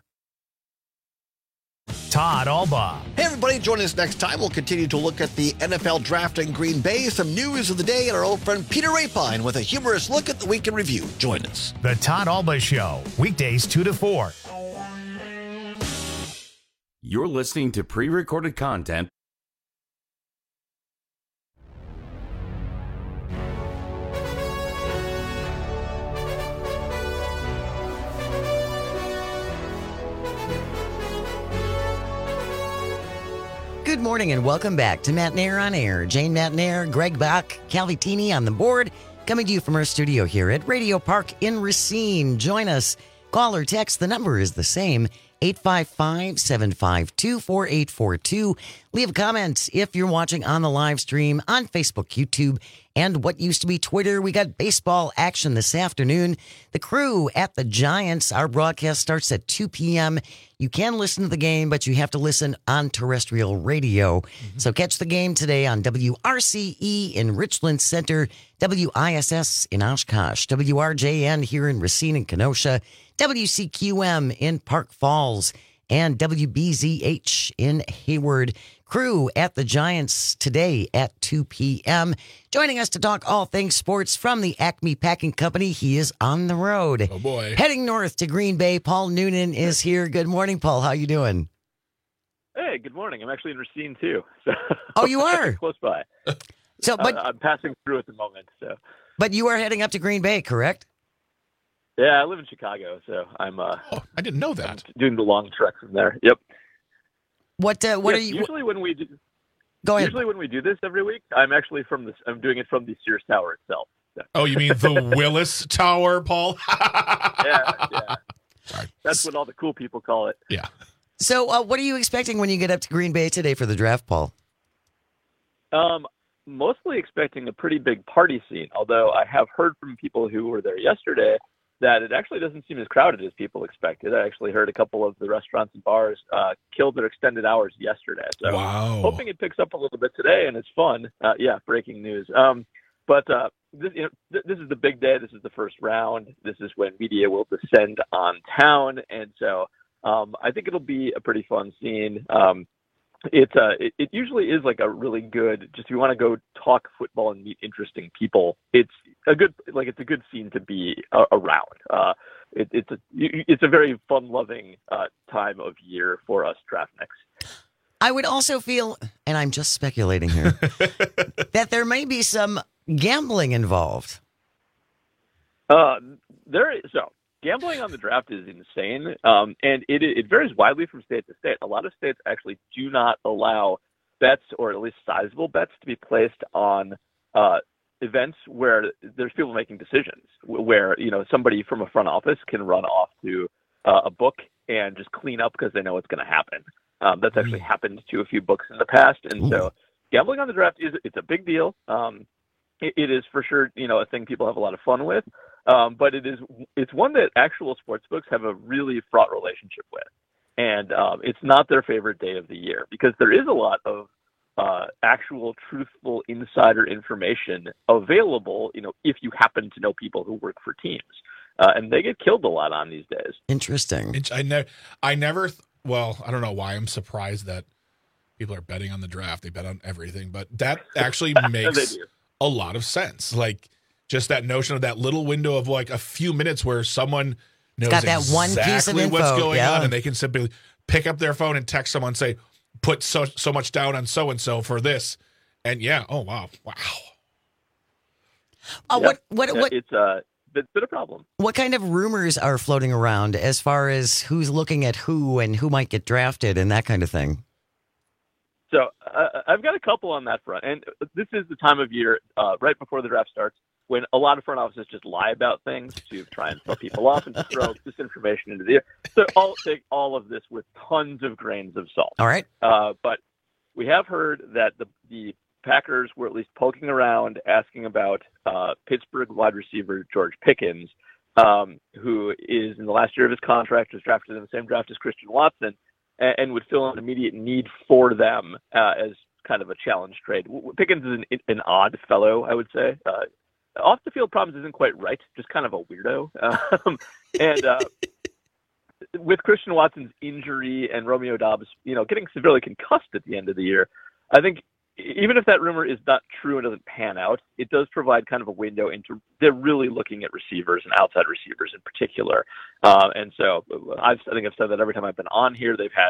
Todd Alba. Hey, everybody, join us next time. We'll continue to look at the N F L draft in Green Bay, some news of the day, and our old friend Peter Rapine with a humorous look at the week in review. Join us. The Todd Alba Show, weekdays two to four. You're listening to pre-recorded content. Good morning and welcome back to Matt Nair on Air. Jane Matt Nair, Greg Bach, Calvitini on the board, coming to you from our studio here at Radio Park in Racine. Join us. Call or text. The number is the same, eight five five, seven five two, four eight four two. Leave a comment if you're watching on the live stream on Facebook, YouTube, and what used to be Twitter. We got baseball action this afternoon. The Crew at the Giants. Our broadcast starts at two p.m. You can listen to the game, but you have to listen on terrestrial radio. Mm-hmm. So catch the game today on W R C E in Richland Center, W I S S in Oshkosh, W R J N here in Racine and Kenosha, W C Q M in Park Falls, and W B Z H in Hayward. Crew at the Giants today at two p.m. Joining us to talk all things sports from the Acme Packing Company, he is on the road. Oh, boy. Heading north to Green Bay, Paul Noonan is here. Good morning, Paul. How you doing? Hey, good morning. I'm actually in Racine, too. So oh, you are? Close by. So, but, uh, I'm passing through at the moment. So, But you are heading up to Green Bay, correct? Yeah, I live in Chicago, so I'm uh, oh, I didn't know that. I'm doing the long trek from there. Yep. What uh, what yes, are you usually when we do Go ahead. Usually when we do this every week, I'm actually from this I'm doing it from the Sears Tower itself. So. Oh, you mean the Willis Tower, Paul? yeah, yeah. Sorry. That's what all the cool people call it. Yeah. So, uh, what are you expecting when you get up to Green Bay today for the draft, Paul? Um mostly expecting a pretty big party scene, although I have heard from people who were there yesterday that it actually doesn't seem as crowded as people expected. I actually heard a couple of the restaurants and bars uh, killed their extended hours yesterday. So wow. Hoping it picks up a little bit today and it's fun. Uh, yeah, breaking news. Um, but uh, this, you know, th- this is the big day. This is the first round. This is when media will descend on town. And so um, I think it'll be a pretty fun scene. Um, It's uh, it, it usually is like a really good. Just if you want to go talk football and meet interesting people, it's a good like it's a good scene to be uh, around. Uh, it, it's a it's a very fun-loving uh, time of year for us draftniks. I would also feel, and I'm just speculating here, that there may be some gambling involved. Uh, there is so. Gambling on the draft is insane, um, and it it varies widely from state to state. A lot of states actually do not allow bets, or at least sizable bets, to be placed on uh, events where there's people making decisions, where you know somebody from a front office can run off to uh, a book and just clean up because they know what's going to happen. Um, that's actually happened to a few books in the past, and Ooh. so gambling on the draft is it's a big deal. Um, it, it is for sure, you know, a thing people have a lot of fun with. Um, but it is it's one that actual sports books have a really fraught relationship with. And um, it's not their favorite day of the year because there is a lot of uh, actual truthful insider information available, you know, if you happen to know people who work for teams. Uh, and they get killed a lot on these days. Interesting. I, ne- I never, th- well, I don't know why I'm surprised that people are betting on the draft. They bet on everything, but that actually makes a lot of sense. Like, just that notion of that little window of like a few minutes where someone knows got that exactly one piece of info, what's going yeah. on, and they can simply pick up their phone and text someone, say, put so so much down on so and so for this, and yeah, oh wow, wow. Uh, yep. What what yeah, what? It's uh, it's been a problem. What kind of rumors are floating around as far as who's looking at who and who might get drafted and that kind of thing? So uh, I've got a couple on that front, and this is the time of year uh, right before the draft starts, when a lot of front offices just lie about things to try and throw people off and to throw disinformation into the air. So I'll take all of this with tons of grains of salt. All right. Uh, but we have heard that the, the Packers were at least poking around, asking about uh, Pittsburgh wide receiver George Pickens, um, who is in the last year of his contract, was drafted in the same draft as Christian Watson, and, and would fill an immediate need for them uh, as kind of a challenge trade. Pickens is an, an odd fellow, I would say. Uh, Off the field problems isn't quite right, just kind of a weirdo. Um, and uh, with Christian Watson's injury and Romeo Doubs, you know, getting severely concussed at the end of the year, I think even if that rumor is not true and doesn't pan out, it does provide kind of a window into they're really looking at receivers and outside receivers in particular. Uh, and so I've, I think I've said that every time I've been on here. They've had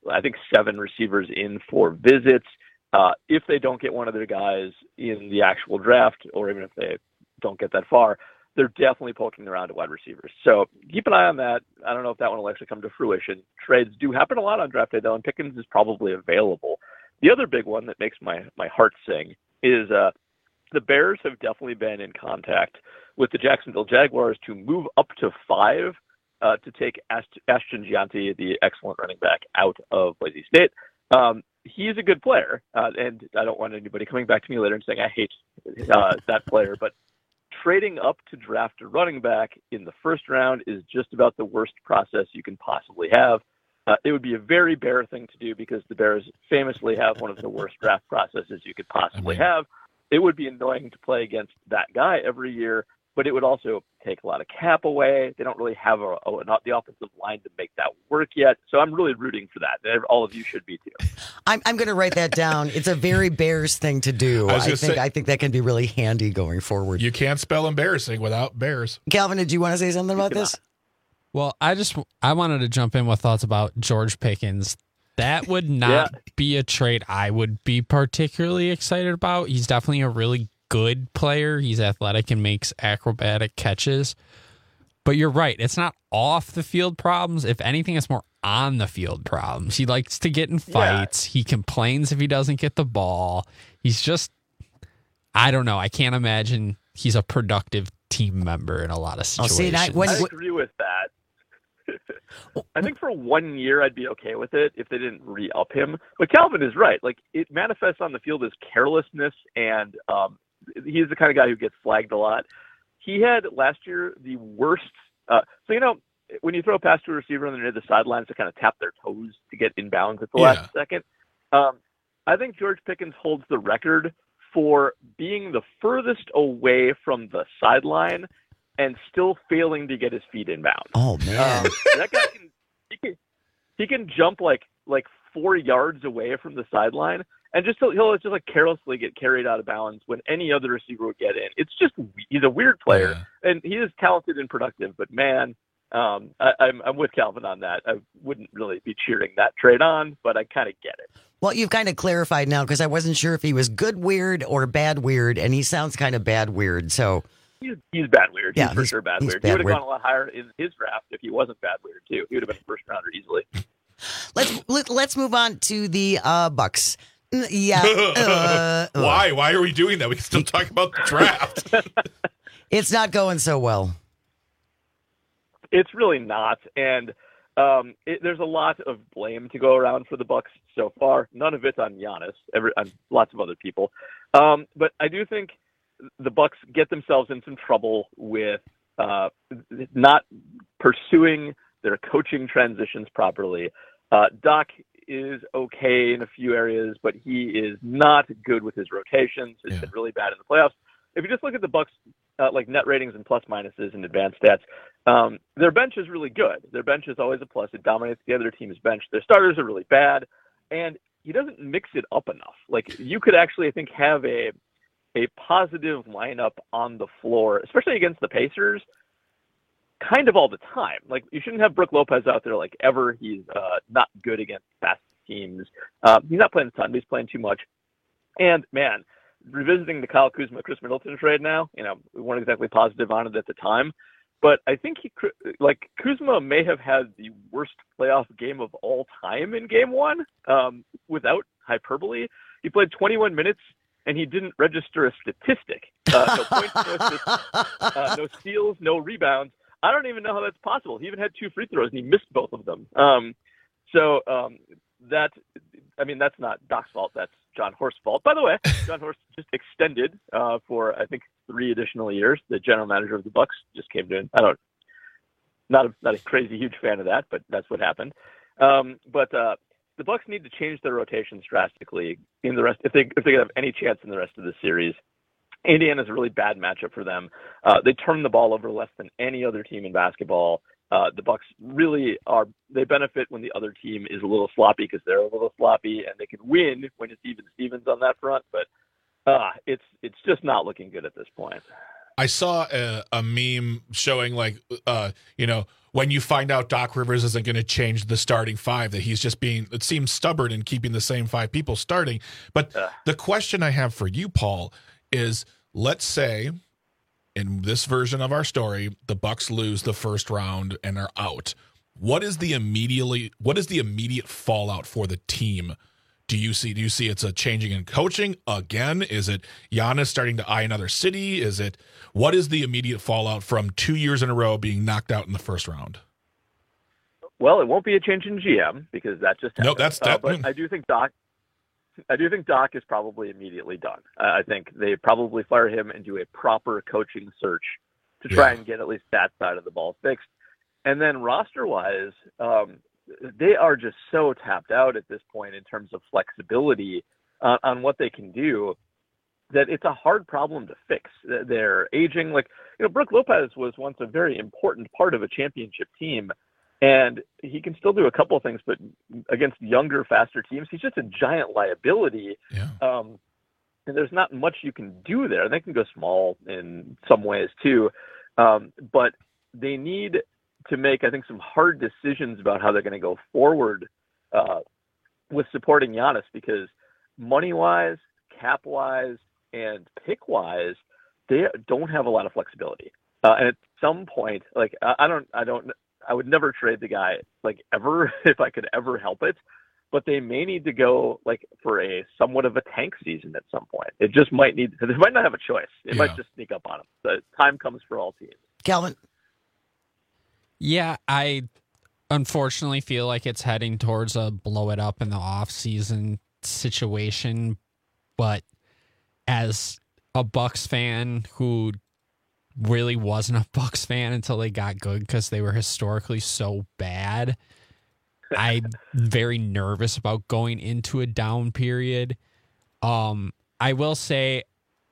I think, seven receivers in for visits. Uh, if they don't get one of their guys in the actual draft, or even if they don't get that far, they're definitely poking around at wide receivers. So keep an eye on that. I don't know if that one will actually come to fruition. Trades do happen a lot on draft day, though, and Pickens is probably available. The other big one that makes my, my heart sing is uh, the Bears have definitely been in contact with the Jacksonville Jaguars to move up to five uh, to take Ast- Ashton Gianti, the excellent running back, out of Boise State. Um, he's a good player, uh, and I don't want anybody coming back to me later and saying I hate uh, that player, but trading up to draft a running back in the first round is just about the worst process you can possibly have. Uh, it would be a very Bear thing to do because the Bears famously have one of the worst draft processes you could possibly have. It would be annoying to play against that guy every year, but it would also take a lot of cap away. They don't really have a, a, not the offensive line to make that work yet. So I'm really rooting for that. All of you should be too. I'm, I'm going to write that down. It's a very Bears thing to do. I I, was think gonna say- I think that can be really handy going forward. You can't spell embarrassing without Bears. Calvin, did you want to say something about this? Well, I just I wanted to jump in with thoughts about George Pickens. That would not Yeah. be a trade I would be particularly excited about. He's definitely a really good player. He's athletic and makes acrobatic catches. But you're right. It's not off the field problems. If anything, it's more on the field problems. He likes to get in fights. He complains if he doesn't get the ball. He's just, I don't know. I can't imagine he's a productive team member in a lot of situations. see, that- when- I agree with that. I think for one year I'd be okay with it if they didn't re-up him. But Calvin is right. Like, it manifests on the field as carelessness, and um, he's the kind of guy who gets flagged a lot. He had last year the worst. Uh, so, you know, when you throw a pass to a receiver and they're near the sidelines to kind of tap their toes to get inbounds at the Yeah. last second, um, I think George Pickens holds the record for being the furthest away from the sideline and still failing to get his feet inbound. Oh, man. Um, that guy can he, can he can jump like like four yards away from the sideline, and just he'll, he'll just like carelessly get carried out of bounds when any other receiver would get in. It's just he's a weird player, and he is talented and productive. But man, um, I, I'm I'm with Calvin on that. I wouldn't really be cheering that trade on, but I kind of get it. Well, you've kind of clarified now because I wasn't sure if he was good weird or bad weird, and he sounds kind of bad weird. So He's, he's bad weird. Yeah, he's for he's- sure bad he's weird. bad he would have weird. gone a lot higher in his draft if he wasn't bad weird too. He would have been a first rounder easily. let's let, let's move on to the uh, Bucks. Mm, Yeah, uh, uh, Why? Why are we doing that? We can still talk about the draft. it's not going so well. It's really not, and um, it, there's a lot of blame to go around for the Bucks so far. None of it's on Giannis. Every, on lots of other people, um, but I do think the Bucks get themselves in some trouble with uh, not pursuing their coaching transitions properly. Uh, Doc is okay in a few areas, but he is not good with his rotations. It's been really bad in the playoffs. If you just look at the Bucks, uh, like net ratings and plus minuses and advanced stats, um, their bench is really good. Their bench is always a plus. It dominates the other team's bench. Their starters are really bad, and he doesn't mix it up enough. Like, you could actually, I think, have a a positive lineup on the floor, especially against the Pacers, kind of all the time. Like, you shouldn't have Brook Lopez out there like ever. He's uh, not good against fast teams. Uh, he's not playing a ton, but he's playing too much. And man, revisiting the Kyle Kuzma, Chris Middleton trade now, you know, we weren't exactly positive on it at the time, but I think he, like, Kuzma may have had the worst playoff game of all time in game one, um, without hyperbole. He played twenty-one minutes and he didn't register a statistic. Uh, no points, no assists, uh, no steals, no rebounds. I don't even know how that's possible. He even had two free throws and he missed both of them. Um, so um, that, I mean, that's not Doc's fault. That's John Horst's fault. By the way, John Horst just extended uh, for, I think, three additional years. The general manager of the Bucks just came to, I don't, not a, not a crazy huge fan of that, but that's what happened. Um, but uh, the Bucks need to change their rotations drastically in the rest, if they if they have any chance in the rest of the series. Indiana's a really bad matchup for them. Uh, they turn the ball over less than any other team in basketball. Uh, the Bucks really are, they benefit when the other team is a little sloppy because they're a little sloppy, and they can win when it's even Stevens on that front. But uh, it's it's just not looking good at this point. I saw a, a meme showing like, uh, you know, when you find out Doc Rivers isn't going to change the starting five, that he's just being, it seems stubborn in keeping the same five people starting. But uh. the question I have for you, Paul, is let's say in this version of our story, the Bucks lose the first round and are out. What is the immediately, what is the immediate fallout for the team? Do you see, do you see it's a changing in coaching again? Is it Giannis starting to eye another city? Is it, what is the immediate fallout from two years in a row being knocked out in the first round? Well, it won't be a change in G M because that just happened. No, that's that. Uh, but I do think Doc, I do think Doc is probably immediately done. Uh, I think they probably fire him and do a proper coaching search to try yeah. and get at least that side of the ball fixed. And then roster-wise, um, they are just so tapped out at this point in terms of flexibility uh, on what they can do that it's a hard problem to fix. They're aging. Like, you know, Brook Lopez was once a very important part of a championship team, and he can still do a couple of things, but against younger, faster teams, he's just a giant liability. Yeah. Um, and there's not much you can do there. They can go small in some ways too, um, but they need to make, I think, some hard decisions about how they're going to go forward uh, with supporting Giannis, because money-wise, cap-wise, and pick-wise, they don't have a lot of flexibility. Uh, and at some point, like I, I don't, I don't, I would never trade the guy like ever if I could ever help it. But they may need to go like for a somewhat of a tank season at some point. It just might need. They might not have a choice. It yeah. might just sneak up on them. The time comes for all teams. Calvin. Yeah, I unfortunately feel like it's heading towards a blow it up in the off-season situation. But as a Bucks fan who really wasn't a Bucks fan until they got good because they were historically so bad, I'm very nervous about going into a down period. Um, I will say,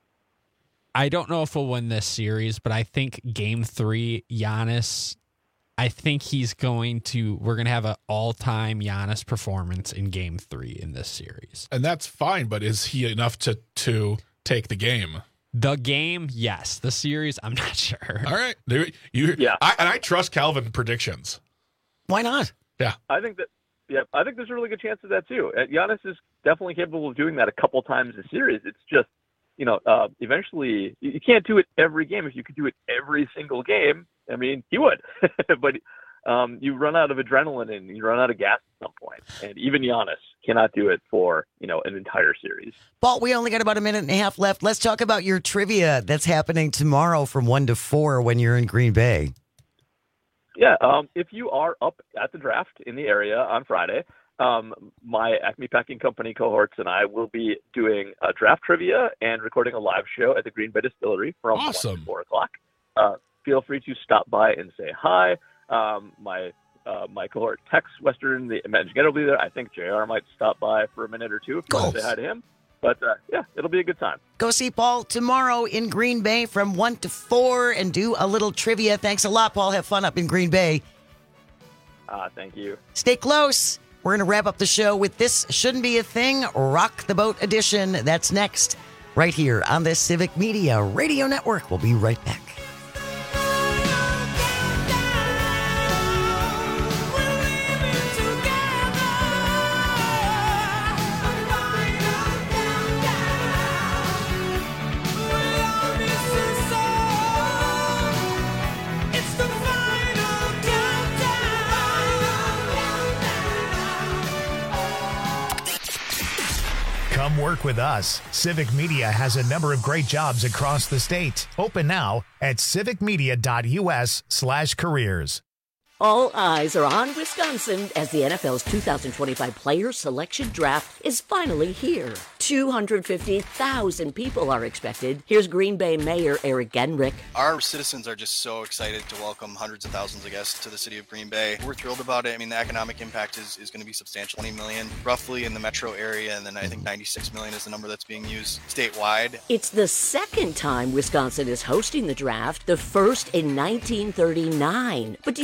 I don't know if we'll win this series, but I think game three, Giannis, I think he's going to, we're going to have an all-time Giannis performance in game three in this series. And that's fine, but is he enough to, to take the game? The game, yes. The series, I'm not sure. All right. You, yeah. I, and I trust Calvin predictions. Why not? Yeah. I think that, yeah, I think there's a really good chance of that too. Uh, Giannis is definitely capable of doing that a couple times a series. It's just, you know, uh, eventually you can't do it every game. If you could do it every single game, I mean, he would. But um, you run out of adrenaline and you run out of gas at some point. And even Giannis cannot do it for, you know, an entire series. Paul, we only got about a minute and a half left. Let's talk about your trivia that's happening tomorrow from one to four when you're in Green Bay. Yeah, um, if you are up at the draft in the area on Friday, um, my Acme Packing Company cohorts and I will be doing a draft trivia and recording a live show at the Green Bay Distillery from awesome. one to four o'clock. Uh, feel free to stop by and say hi. Um, my uh, my cohort Tex Western, the Imagine will be there. I think J R might stop by for a minute or two if you want to say hi to him. But, uh, yeah, it'll be a good time. Go see Paul tomorrow in Green Bay from one to four and do a little trivia. Thanks a lot, Paul. Have fun up in Green Bay. Uh, thank you. Stay close. We're going to wrap up the show with This Shouldn't Be a Thing, Rock the Boat edition. That's next, right here on the Civic Media Radio Network. We'll be right back. Come work with us. Civic Media has a number of great jobs across the state. Open now at civicmedia.us slash careers. All eyes are on Wisconsin as the N F L's two thousand twenty-five Player Selection Draft is finally here. two hundred fifty thousand people are expected. Here's Green Bay Mayor Eric Genrich. Our citizens are just so excited to welcome hundreds of thousands of guests to the city of Green Bay. We're thrilled about it. I mean, the economic impact is, is going to be substantial. twenty million roughly in the metro area, and then I think ninety-six million is the number that's being used statewide. It's the second time Wisconsin is hosting the draft, the first in nineteen thirty-nine. But do you know when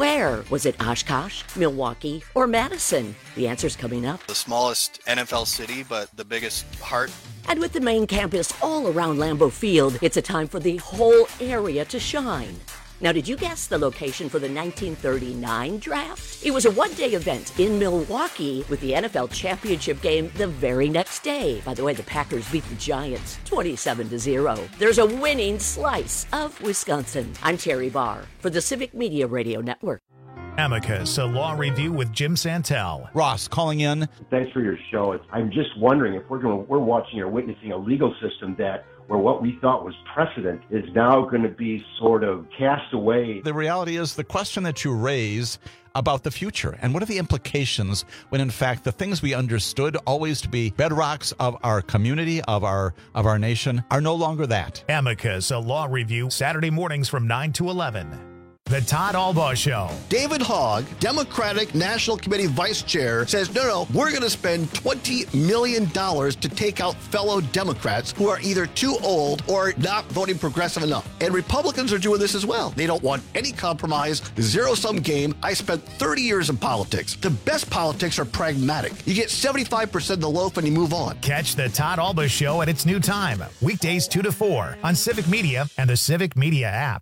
Where? Was it Oshkosh, Milwaukee, or Madison? The answer's coming up. The smallest N F L city, but the biggest heart. And with the main campus all around Lambeau Field, it's a time for the whole area to shine. Now, did you guess the location for the nineteen thirty-nine draft? It was a one-day event in Milwaukee with the N F L championship game the very next day. By the way, the Packers beat the Giants twenty-seven to zero. There's a winning slice of Wisconsin. I'm Terry Barr for the Civic Media Radio Network. Amicus, a law review with Jim Santel. Ross calling in. Thanks for your show. I'm just wondering if we're going, we're watching or witnessing a legal system that where what we thought was precedent is now going to be sort of cast away. The reality is the question that you raise about the future and what are the implications when in fact the things we understood always to be bedrocks of our community, of our of our nation, are no longer that. Amicus, a law review, Saturday mornings from nine to eleven. The Todd Albaugh Show. David Hogg, Democratic National Committee Vice Chair, says, no, no, we're going to spend twenty million dollars to take out fellow Democrats who are either too old or not voting progressive enough. And Republicans are doing this as well. They don't want any compromise, zero-sum game. I spent thirty years in politics. The best politics are pragmatic. You get seventy-five percent of the loaf and you move on. Catch the Todd Albaugh Show at its new time, weekdays two to four on Civic Media and the Civic Media app.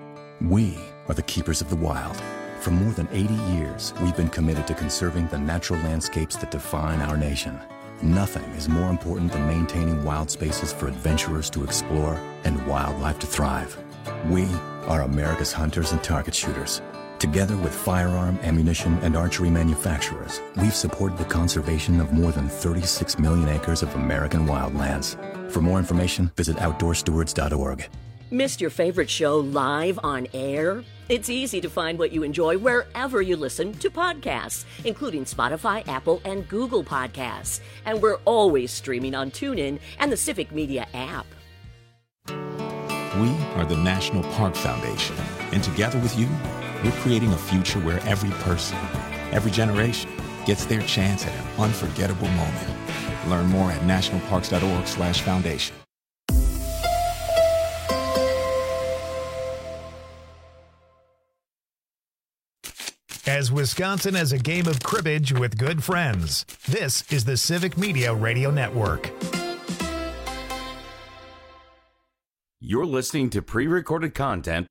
We are the keepers of the wild. For more than eighty years, we've been committed to conserving the natural landscapes that define our nation. Nothing is more important than maintaining wild spaces for adventurers to explore and wildlife to thrive. We are America's hunters and target shooters. Together with firearm, ammunition, and archery manufacturers, we've supported the conservation of more than thirty-six million acres of American wildlands. For more information, visit outdoor stewards dot org. Missed your favorite show live on air? It's easy to find what you enjoy wherever you listen to podcasts, including Spotify, Apple, and Google Podcasts. And we're always streaming on TuneIn and the Civic Media app. We are the National Park Foundation, and together with you, we're creating a future where every person, every generation, gets their chance at an unforgettable moment. Learn more at national parks dot org slash foundation. As Wisconsin has a game of cribbage with good friends, this is the Civic Media Radio Network. You're listening to pre-recorded content.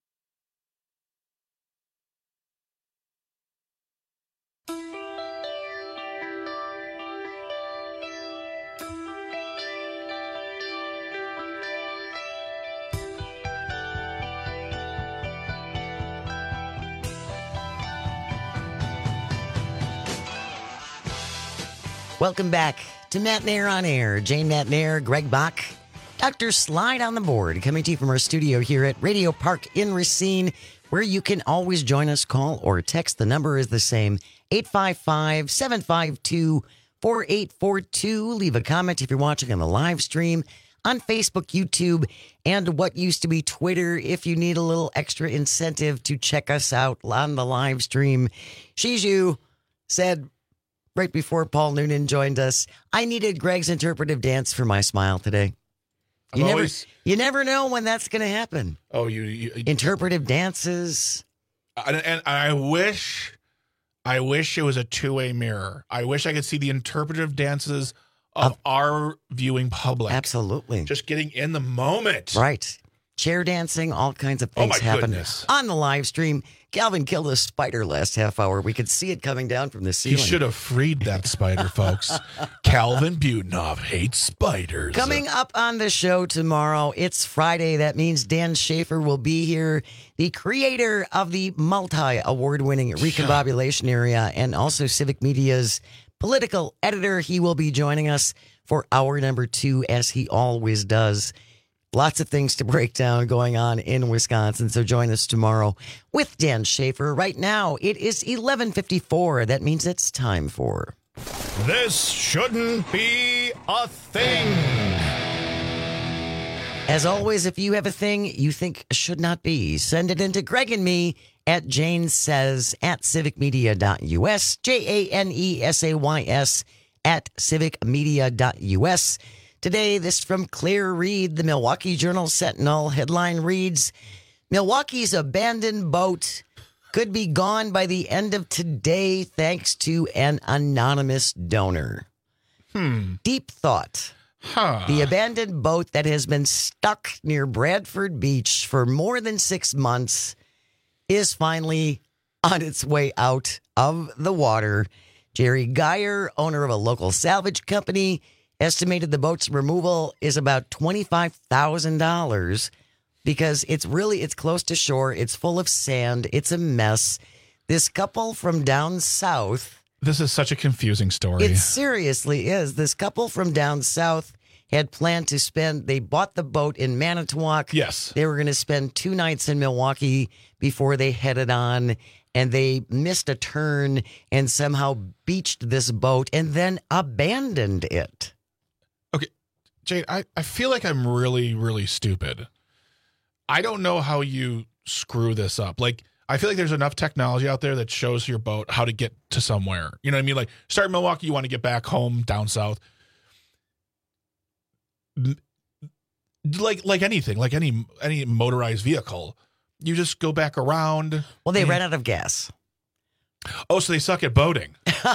Welcome back to Matt Nair on Air. Jane Matt Nair, Greg Bach, Doctor Slide on the board, coming to you from our studio here at Radio Park in Racine, where you can always join us, call or text. The number is the same, eight five five, seven five two, four eight four two. Leave a comment if you're watching on the live stream on Facebook, YouTube, and what used to be Twitter if you need a little extra incentive to check us out on the live stream. Shiju said right before Paul Noonan joined us, I needed Greg's interpretive dance for my smile today. You I'm never, always, you never know when that's going to happen. Oh, you, you interpretive dances, and, and I wish, I wish it was a two-way mirror. I wish I could see the interpretive dances of uh, our viewing public. Absolutely, just getting in the moment, right? Chair dancing, all kinds of things oh happen goodness. on the live stream. Calvin killed a spider last half hour. We could see it coming down from the ceiling. He should have freed that spider, folks. Calvin Butenhoff hates spiders. Coming up on the show tomorrow, it's Friday. That means Dan Schaefer will be here, the creator of the multi-award-winning Recombobulation Area and also Civic Media's political editor. He will be joining us for hour number two, as he always does. Lots of things to break down going on in Wisconsin, so join us tomorrow with Dan Schaefer. Right now, it is eleven fifty-four. That means it's time for... This Shouldn't Be a Thing. As always, if you have a thing you think should not be, send it into Greg and me at Jane Says at civic media dot u s, J A N E S A Y S at civic media dot u s. Today, this from Claire Reed, the Milwaukee Journal Sentinel. Headline reads, Milwaukee's abandoned boat could be gone by the end of today thanks to an anonymous donor. Hmm. Deep thought. Huh. The abandoned boat that has been stuck near Bradford Beach for more than six months is finally on its way out of the water. Jerry Geyer, owner of a local salvage company, estimated the boat's removal is about twenty-five thousand dollars because it's really, it's close to shore. It's full of sand. It's a mess. This couple from down south. This is such a confusing story. It seriously is. This couple from down south had planned to spend, they bought the boat in Manitowoc. Yes. They were going to spend two nights in Milwaukee before they headed on, and they missed a turn and somehow beached this boat and then abandoned it. Okay, Jade, I, I feel like I'm really, really stupid. I don't know how you screw this up. Like, I feel like there's enough technology out there that shows your boat how to get to somewhere. You know what I mean? Like, start in Milwaukee, you want to get back home down south. Like like anything, like any any motorized vehicle, you just go back around. Well, they and... ran out of gas. Oh, so they suck at boating.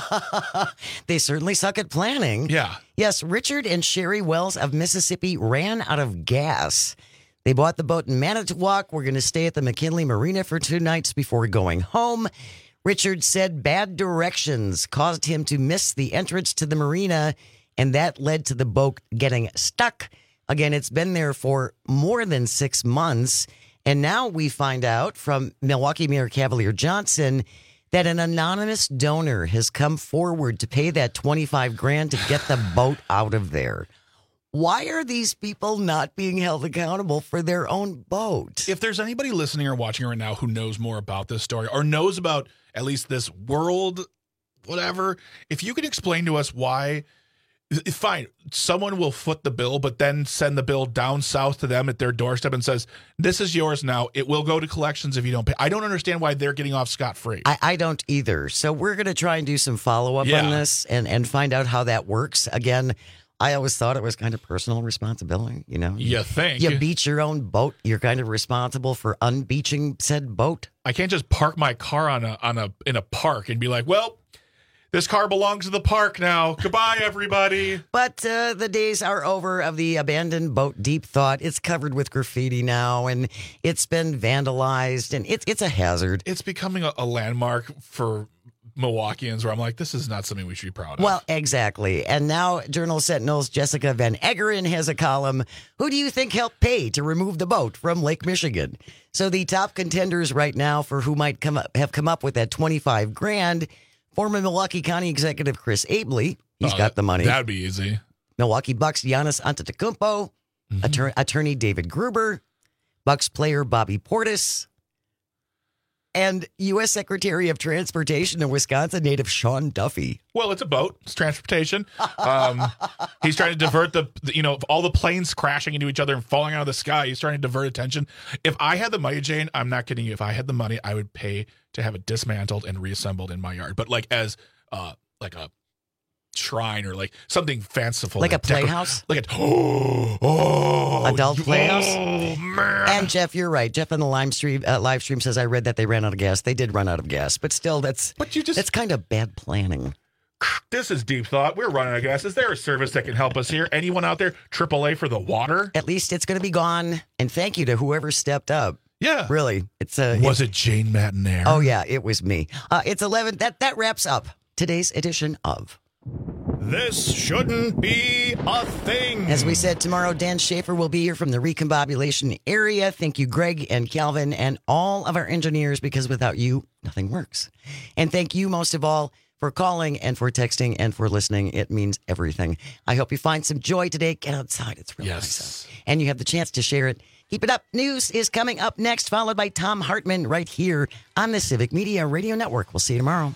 They certainly suck at planning. Yeah. Yes, Richard and Sherry Wells of Mississippi ran out of gas. They bought the boat in Manitowoc. We're going to stay at the McKinley Marina for two nights before going home. Richard said bad directions caused him to miss the entrance to the marina, and that led to the boat getting stuck. Again, it's been there for more than six months. And now we find out from Milwaukee Mayor Cavalier Johnson that an anonymous donor has come forward to pay that twenty-five grand to get the boat out of there. Why are these people not being held accountable for their own boat? If there's anybody listening or watching right now who knows more about this story or knows about at least this world, whatever, if you could explain to us why, fine, someone will foot the bill, but then send the bill down south to them at their doorstep and says, this is yours now. It will go to collections if you don't pay. I don't understand why they're getting off scot-free. I, I don't either. So we're going to try and do some follow-up Yeah. on this and, and find out how that works. Again, I always thought it was kind of personal responsibility, you know. You think. You beach your own boat, you're kind of responsible for unbeaching said boat. I can't just park my car on a on a in a park and be like, well, this car belongs to the park now. Goodbye, everybody. But uh, the days are over of the abandoned boat Deep Thought. It's covered with graffiti now, and it's been vandalized, and it's it's a hazard. It's becoming a, a landmark for Milwaukeeans where I'm like, this is not something we should be proud of. Well, exactly. And now Journal Sentinel's Jessica Van Eggeren has a column. Who do you think helped pay to remove the boat from Lake Michigan? So the top contenders right now for who might come up, have come up with that twenty-five grand, former Milwaukee County Executive Chris Abley. He's Oh, got the money. That'd be easy. Milwaukee Bucks Giannis Antetokounmpo, Mm-hmm. attor- attorney David Gruber, Bucks player Bobby Portis, and U S Secretary of Transportation and Wisconsin native Sean Duffy. Well, it's a boat. It's transportation. Um, he's trying to divert the, the, you know, all the planes crashing into each other and falling out of the sky. He's trying to divert attention. If I had the money, Jane, I'm not kidding you. If I had the money, I would pay to have it dismantled and reassembled in my yard. But like as uh, like a shrine or like something fanciful. Like a decor- playhouse? Like a, oh, oh, Adult playhouse? Oh, man. And Jeff, you're right. Jeff on the live stream, uh, live stream says, I read that they ran out of gas. They did run out of gas, but still, that's but you just that's kind of bad planning. This is Deep Thought. We're running out of gas. Is there a service that can help us here? Anyone out there? triple A for the water? At least it's going to be gone. And thank you to whoever stepped up. Yeah. Really. It's a. Was it, it Jane Matinaire? Oh, yeah, it was me. Uh, it's eleven. That, that wraps up today's edition of This shouldn't be a thing. As we said, tomorrow, Dan Schaefer will be here from the Recombobulation area. Thank you, Greg and Calvin, and all of our engineers, because without you, nothing works. And thank you, most of all, for calling and for texting and for listening. It means everything. I hope you find some joy today. Get outside. It's really Yes. nice out. And you have the chance to share it. Keep it up. News is coming up next, followed by Tom Hartman right here on the Civic Media Radio Network. We'll see you tomorrow.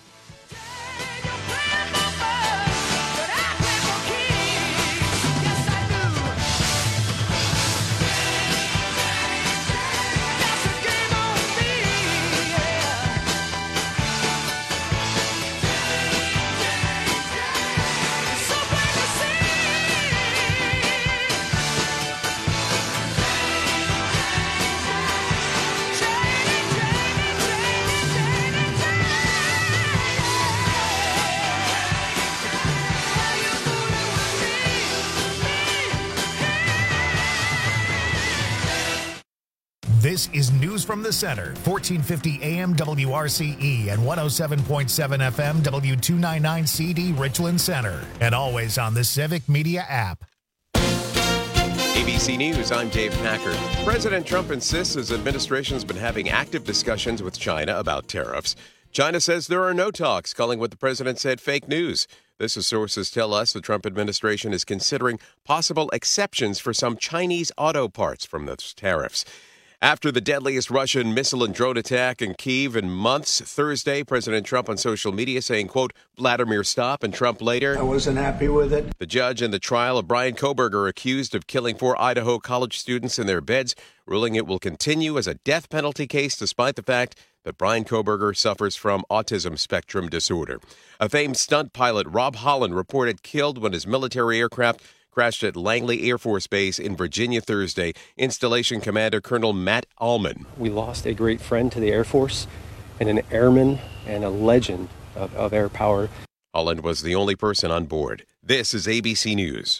This is News from the Center, fourteen fifty A M W R C E and one oh seven point seven F M W two ninety-nine C D Richland Center. And always on the Civic Media app. A B C News, I'm Dave Packard. President Trump insists his administration's been having active discussions with China about tariffs. China says there are no talks, calling what the president said fake news. This, as sources tell us, the Trump administration is considering possible exceptions for some Chinese auto parts from those tariffs. After the deadliest Russian missile and drone attack in Kyiv in months, Thursday, President Trump on social media saying, quote, Vladimir, stop, and Trump later. I wasn't happy with it. The judge in the trial of Brian Kohberger, accused of killing four Idaho college students in their beds, ruling it will continue as a death penalty case despite the fact that Brian Kohberger suffers from autism spectrum disorder. A famed stunt pilot, Rob Holland, reported killed when his military aircraft crashed at Langley Air Force Base in Virginia Thursday. Installation Commander Colonel Matt Allman. We lost a great friend to the Air Force and an airman and a legend of, of air power. Holland was the only person on board. This is A B C News.